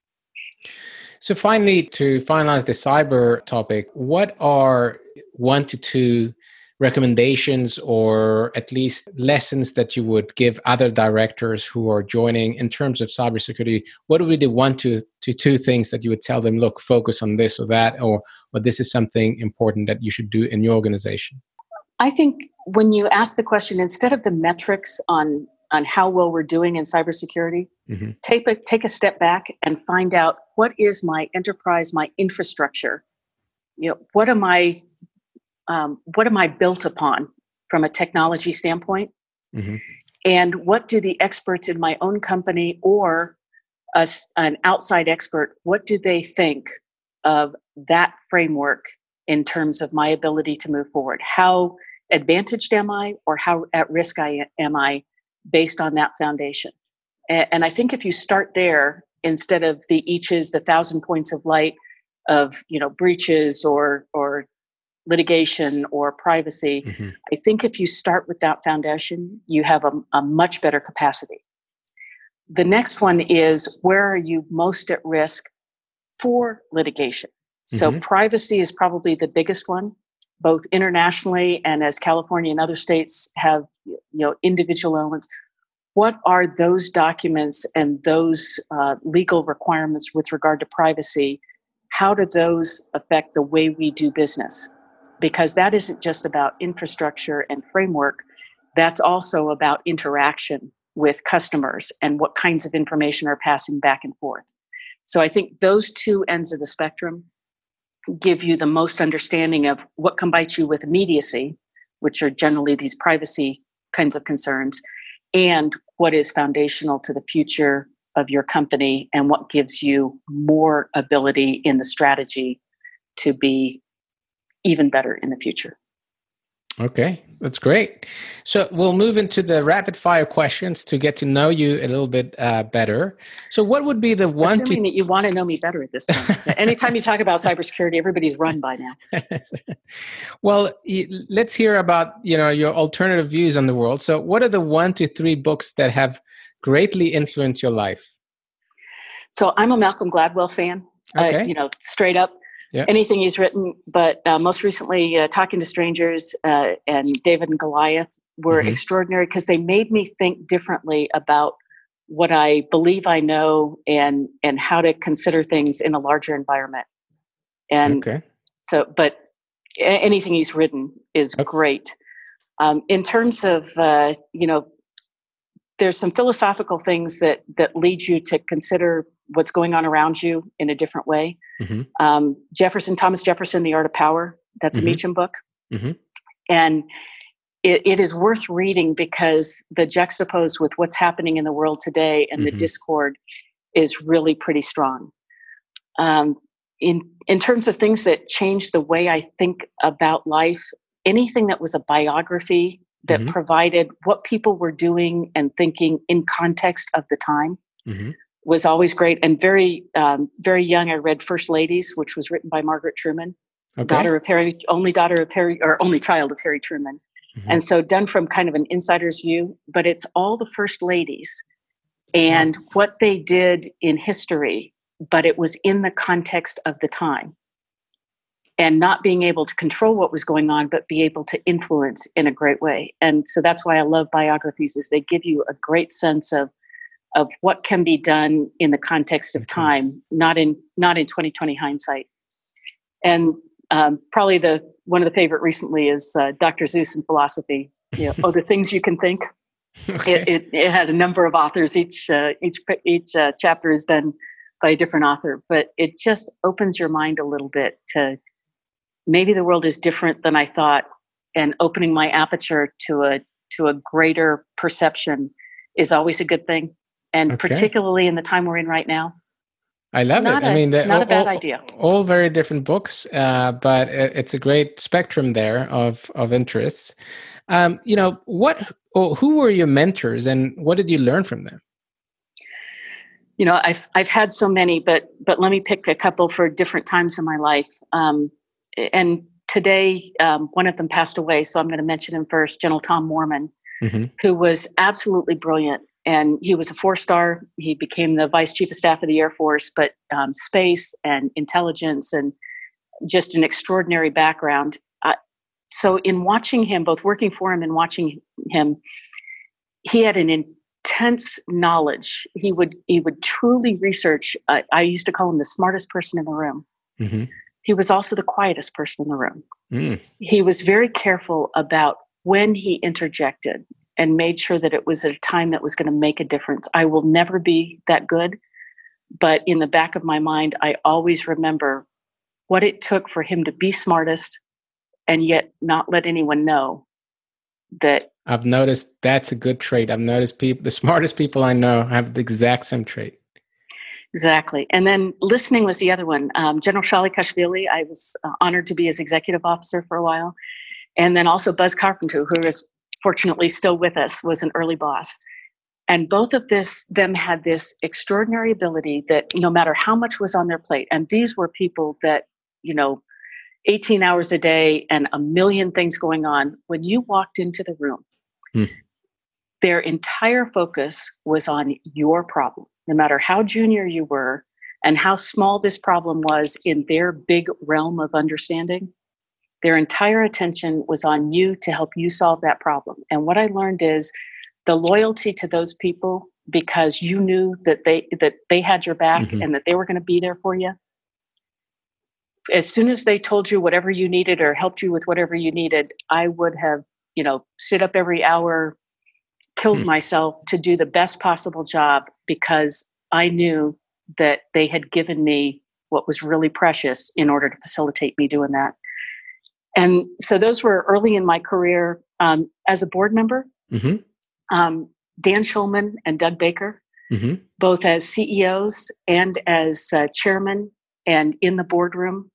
so finally, to finalize the cyber topic, what are one to two recommendations or at least lessons that you would give other directors who are joining in terms of cybersecurity? What would be the one to, to two things that you would tell them, look, focus on this or that, or, or this is something important that you should do in your organization? I think when you ask the question, instead of the metrics on, on how well we're doing in cybersecurity, mm-hmm. take a, take a step back and find out, what is my enterprise, my infrastructure? You know, what am I Um, what am I built upon from a technology standpoint? Mm-hmm. And what do the experts in my own company or a, an outside expert, what do they think of that framework in terms of my ability to move forward? How advantaged am I, or how at risk I am I based on that foundation? And, and I think if you start there, instead of the eaches, the thousand points of light of, you know, breaches or or litigation or privacy, mm-hmm. I think if you start with that foundation, you have a, a much better capacity. The next one is, where are you most at risk for litigation? Mm-hmm. So privacy is probably the biggest one, both internationally and as California and other states have, you know, individual elements. What are those documents and those uh, legal requirements with regard to privacy? How do those affect the way we do business? Because that isn't just about infrastructure and framework. That's also about interaction with customers and what kinds of information are passing back and forth. So I think those two ends of the spectrum give you the most understanding of what can bite you with immediacy, which are generally these privacy kinds of concerns, and what is foundational to the future of your company and what gives you more ability in the strategy to be even better in the future. Okay, that's great. So we'll move into the rapid fire questions to get to know you a little bit uh, better. So what would be the one? Assuming to... that you want to know me better at this point. Anytime you talk about cybersecurity, everybody's run by now. Well, let's hear about, you know, your alternative views on the world. So what are the one to three books that have greatly influenced your life? So I'm a Malcolm Gladwell fan. Okay. Uh, you know, straight up. Yep. Anything he's written, but uh, most recently, uh, Talking to Strangers uh, and David and Goliath were mm-hmm. extraordinary because they made me think differently about what I believe I know and and how to consider things in a larger environment. And okay. so, but anything he's written is okay. great. Um, in terms of, uh, you know, there's some philosophical things that that lead you to consider what's going on around you in a different way. Mm-hmm. Um, Jefferson, Thomas Jefferson, The Art of Power. That's mm-hmm. a Meacham book. Mm-hmm. And it, it is worth reading because the juxtapose with what's happening in the world today and mm-hmm. the discord is really pretty strong. Um, in, in terms of things that change the way I think about life, anything that was a biography that mm-hmm. provided what people were doing and thinking in context of the time mm-hmm. was always great. And very, um, very young, I read First Ladies, which was written by Margaret Truman, okay. daughter of Harry, only daughter of Harry, or only child of Harry Truman. Mm-hmm. And so done from kind of an insider's view, but it's all the first ladies and wow. what they did in history but it was in the context of the time. And not being able to control what was going on, but be able to influence in a great way. And so that's why I love biographies, is they give you a great sense of of what can be done in the context of time, not in not in twenty twenty hindsight. And um, probably the one of the favorite recently is uh, Doctor Seuss in philosophy. You know, oh, the things you can think. Okay. It, it it had a number of authors. Each uh, each each uh, chapter is done by a different author, but it just opens your mind a little bit to maybe the world is different than I thought, and opening my aperture to a to a greater perception is always a good thing. And okay. particularly in the time we're in right now. I love not it. A, I mean, not all, a bad all, idea. All very different books, uh, but it's a great spectrum there of of interests. Um, you know, what? Oh, who were your mentors, and what did you learn from them? You know, I've I've had so many, but but let me pick a couple for different times in my life. Um, and today, um, one of them passed away, so I'm going to mention him first. General Tom Moorman, mm-hmm. who was absolutely brilliant. And he was a four-star. He became the vice chief of staff of the Air Force, but um, space and intelligence and just an extraordinary background. Uh, so in watching him, both working for him and watching him, he had an intense knowledge. He would he would truly research. Uh, I used to call him the smartest person in the room. Mm-hmm. He was also the quietest person in the room. Mm. He was very careful about when he interjected, and made sure that it was at a time that was going to make a difference. I will never be that good, but in the back of my mind, I always remember what it took for him to be smartest and yet not let anyone know that. I've noticed that's a good trait. I've noticed people, the smartest people I know have the exact same trait. Exactly. And then listening was the other one. Um, General Shalikashvili, I was uh, honored to be his executive officer for a while. And then also Buzz Carpenter, who is fortunately still with us, was an early boss. And both of this, them had this extraordinary ability that no matter how much was on their plate, and these were people that, you know, eighteen hours a day and a million things going on, when you walked into the room, hmm. their entire focus was on your problem, no matter how junior you were and how small this problem was in their big realm of understanding. Their entire attention was on you to help you solve that problem. And what I learned is the loyalty to those people, because you knew that they that they had your back mm-hmm. and that they were going to be there for you. As soon as they told you whatever you needed or helped you with whatever you needed, I would have, you know, stood up every hour, killed hmm. myself to do the best possible job, because I knew that they had given me what was really precious in order to facilitate me doing that. And so those were early in my career um, as a board member. Mm-hmm. Um, Dan Schulman and Doug Baker, mm-hmm. both as C E Os and as uh, chairman and in the boardroom,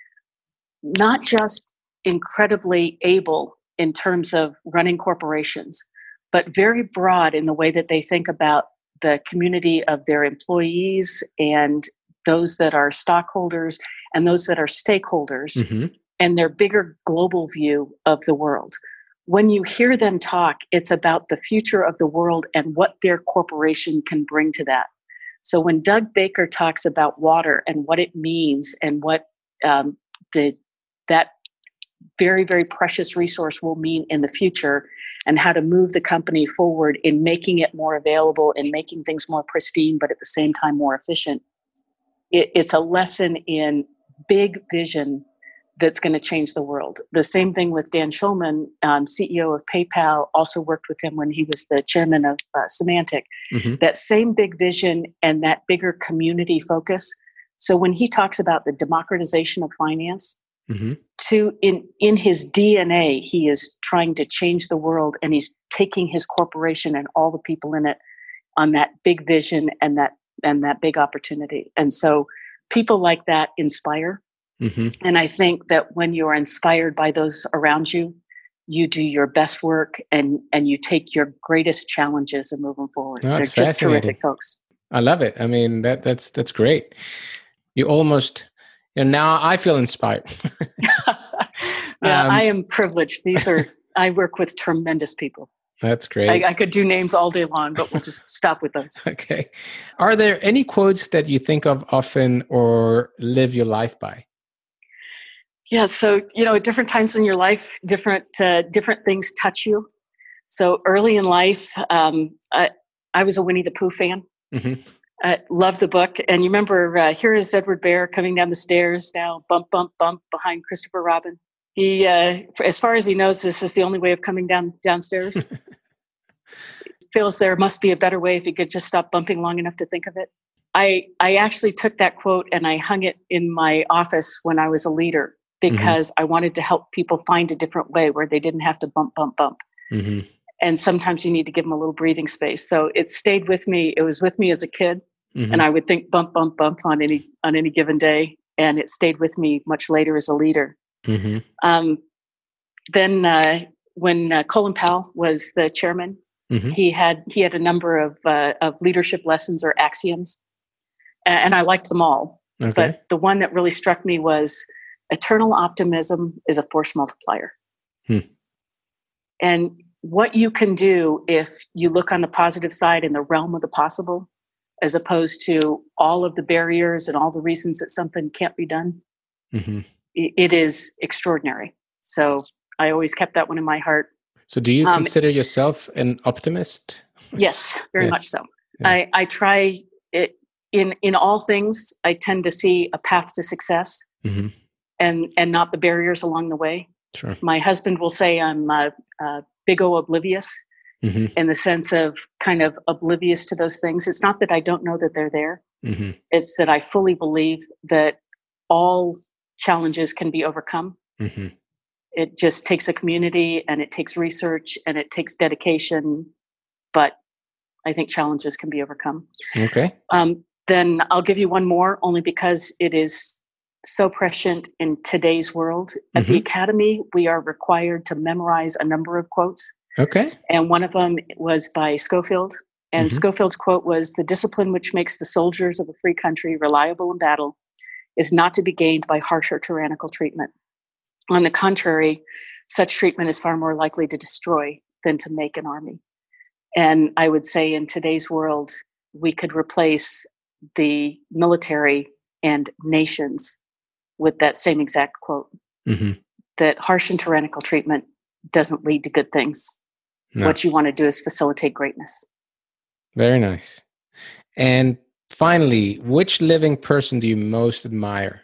not just incredibly able in terms of running corporations, but very broad in the way that they think about the community of their employees and those that are stockholders and those that are stakeholders. Mm-hmm. And their bigger global view of the world. When you hear them talk, it's about the future of the world and what their corporation can bring to that. So when Doug Baker talks about water and what it means and what um, the that very, very precious resource will mean in the future, and how to move the company forward in making it more available and making things more pristine, but at the same time more efficient, it, it's a lesson in big vision that's going to change the world. The same thing with Dan Schulman, um, C E O of PayPal, also worked with him when he was the chairman of uh, Symantec. Mm-hmm. That same big vision and that bigger community focus. So when he talks about the democratization of finance, mm-hmm. to in, in his D N A, he is trying to change the world, and he's taking his corporation and all the people in it on that big vision and that and that big opportunity. And so people like that inspire. Mm-hmm. And I think that when you're inspired by those around you, you do your best work and, and you take your greatest challenges and move them forward. Oh, They're just terrific folks. I love it. I mean, that that's that's great. You almost, and now I feel inspired. yeah, um, I am privileged. These are, I work with tremendous people. That's great. I, I could do names all day long, but we'll just stop with those. Okay. Are there any quotes that you think of often or live your life by? Yeah. So, you know, at different times in your life, different uh, different things touch you. So early in life, um, I, I was a Winnie the Pooh fan. Mm-hmm. I loved the book. And you remember, uh, here is Edward Bear coming down the stairs now, bump, bump, bump behind Christopher Robin. He, uh, as far as he knows, this is the only way of coming down downstairs. Feels there must be a better way if he could just stop bumping long enough to think of it. I, I actually took that quote and I hung it in my office when I was a leader because mm-hmm. I wanted to help people find a different way where they didn't have to bump, bump, bump. Mm-hmm. And sometimes you need to give them a little breathing space. So it stayed with me. It was with me as a kid. Mm-hmm. And I would think bump, bump, bump on any on any given day. And it stayed with me much later as a leader. Mm-hmm. Um, then uh, when uh, Colin Powell was the chairman, mm-hmm. he had he had a number of uh, of leadership lessons or axioms. And, and I liked them all. Okay. But the one that really struck me was eternal optimism is a force multiplier. Hmm. And what you can do if you look on the positive side in the realm of the possible, as opposed to all of the barriers and all the reasons that something can't be done, mm-hmm. it is extraordinary. So I always kept that one in my heart. So do you um, consider yourself an optimist? Yes, very yes. much so. Yeah. I, I try it in, in all things. I tend to see a path to success mm-hmm. and, and not the barriers along the way. Sure. My husband will say I'm uh, uh, big O oblivious mm-hmm. in the sense of kind of oblivious to those things. It's not that I don't know that they're there. Mm-hmm. It's that I fully believe that all challenges can be overcome. Mm-hmm. It just takes a community and it takes research and it takes dedication. But I think challenges can be overcome. Okay. Um, then I'll give you one more only because it is so prescient in today's world. Mm-hmm. At the Academy, we are required to memorize a number of quotes. Okay. And one of them was by Schofield. And mm-hmm. Schofield's quote was, "The discipline which makes the soldiers of a free country reliable in battle is not to be gained by harsh or tyrannical treatment. On the contrary, such treatment is far more likely to destroy than to make an army." And I would say in today's world, we could replace the military and nations with that same exact quote, mm-hmm. that harsh and tyrannical treatment doesn't lead to good things. No. What you want to do is facilitate greatness. Very nice. And finally, which living person do you most admire?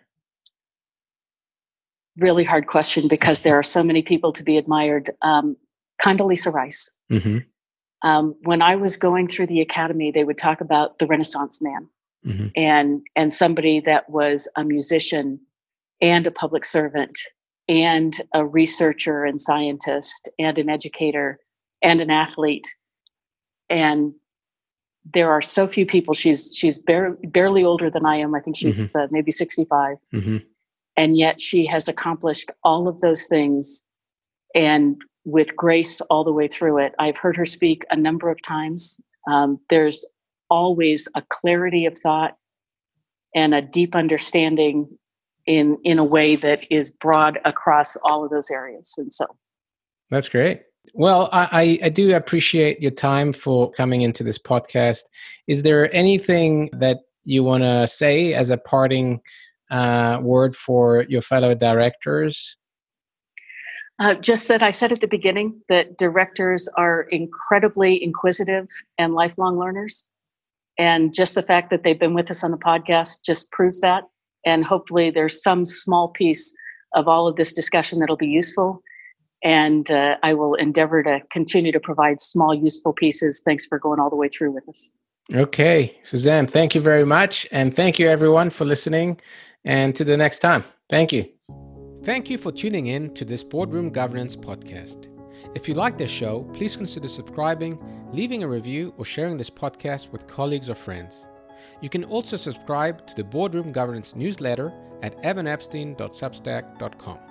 Really hard question because there are so many people to be admired. Um, Condoleezza Rice. Mm-hmm. Um, when I was going through the Academy, they would talk about the Renaissance man mm-hmm. and and somebody that was a musician and a public servant and a researcher and scientist and an educator and an athlete. And there are so few people. She's she's bar- barely older than I am. I think she's mm-hmm. uh, maybe sixty-five. Mm-hmm. And yet she has accomplished all of those things and with grace all the way through it. I've heard her speak a number of times. Um, there's always a clarity of thought and a deep understanding in in a way that is broad across all of those areas. And so that's great. Well, I, I do appreciate your time for coming into this podcast. Is there anything that you want to say as a parting uh, word for your fellow directors? Uh, just that I said at the beginning that directors are incredibly inquisitive and lifelong learners. And just the fact that they've been with us on the podcast just proves that. And hopefully there's some small piece of all of this discussion that'll be useful. And uh, I will endeavor to continue to provide small, useful pieces. Thanks for going all the way through with us. Okay. Suzanne, thank you very much. And thank you, everyone, for listening. And to the next time. Thank you. Thank you for tuning in to this Boardroom Governance podcast. If you like this show, please consider subscribing, leaving a review, or sharing this podcast with colleagues or friends. You can also subscribe to the Boardroom Governance newsletter at evan epstein dot substack dot com.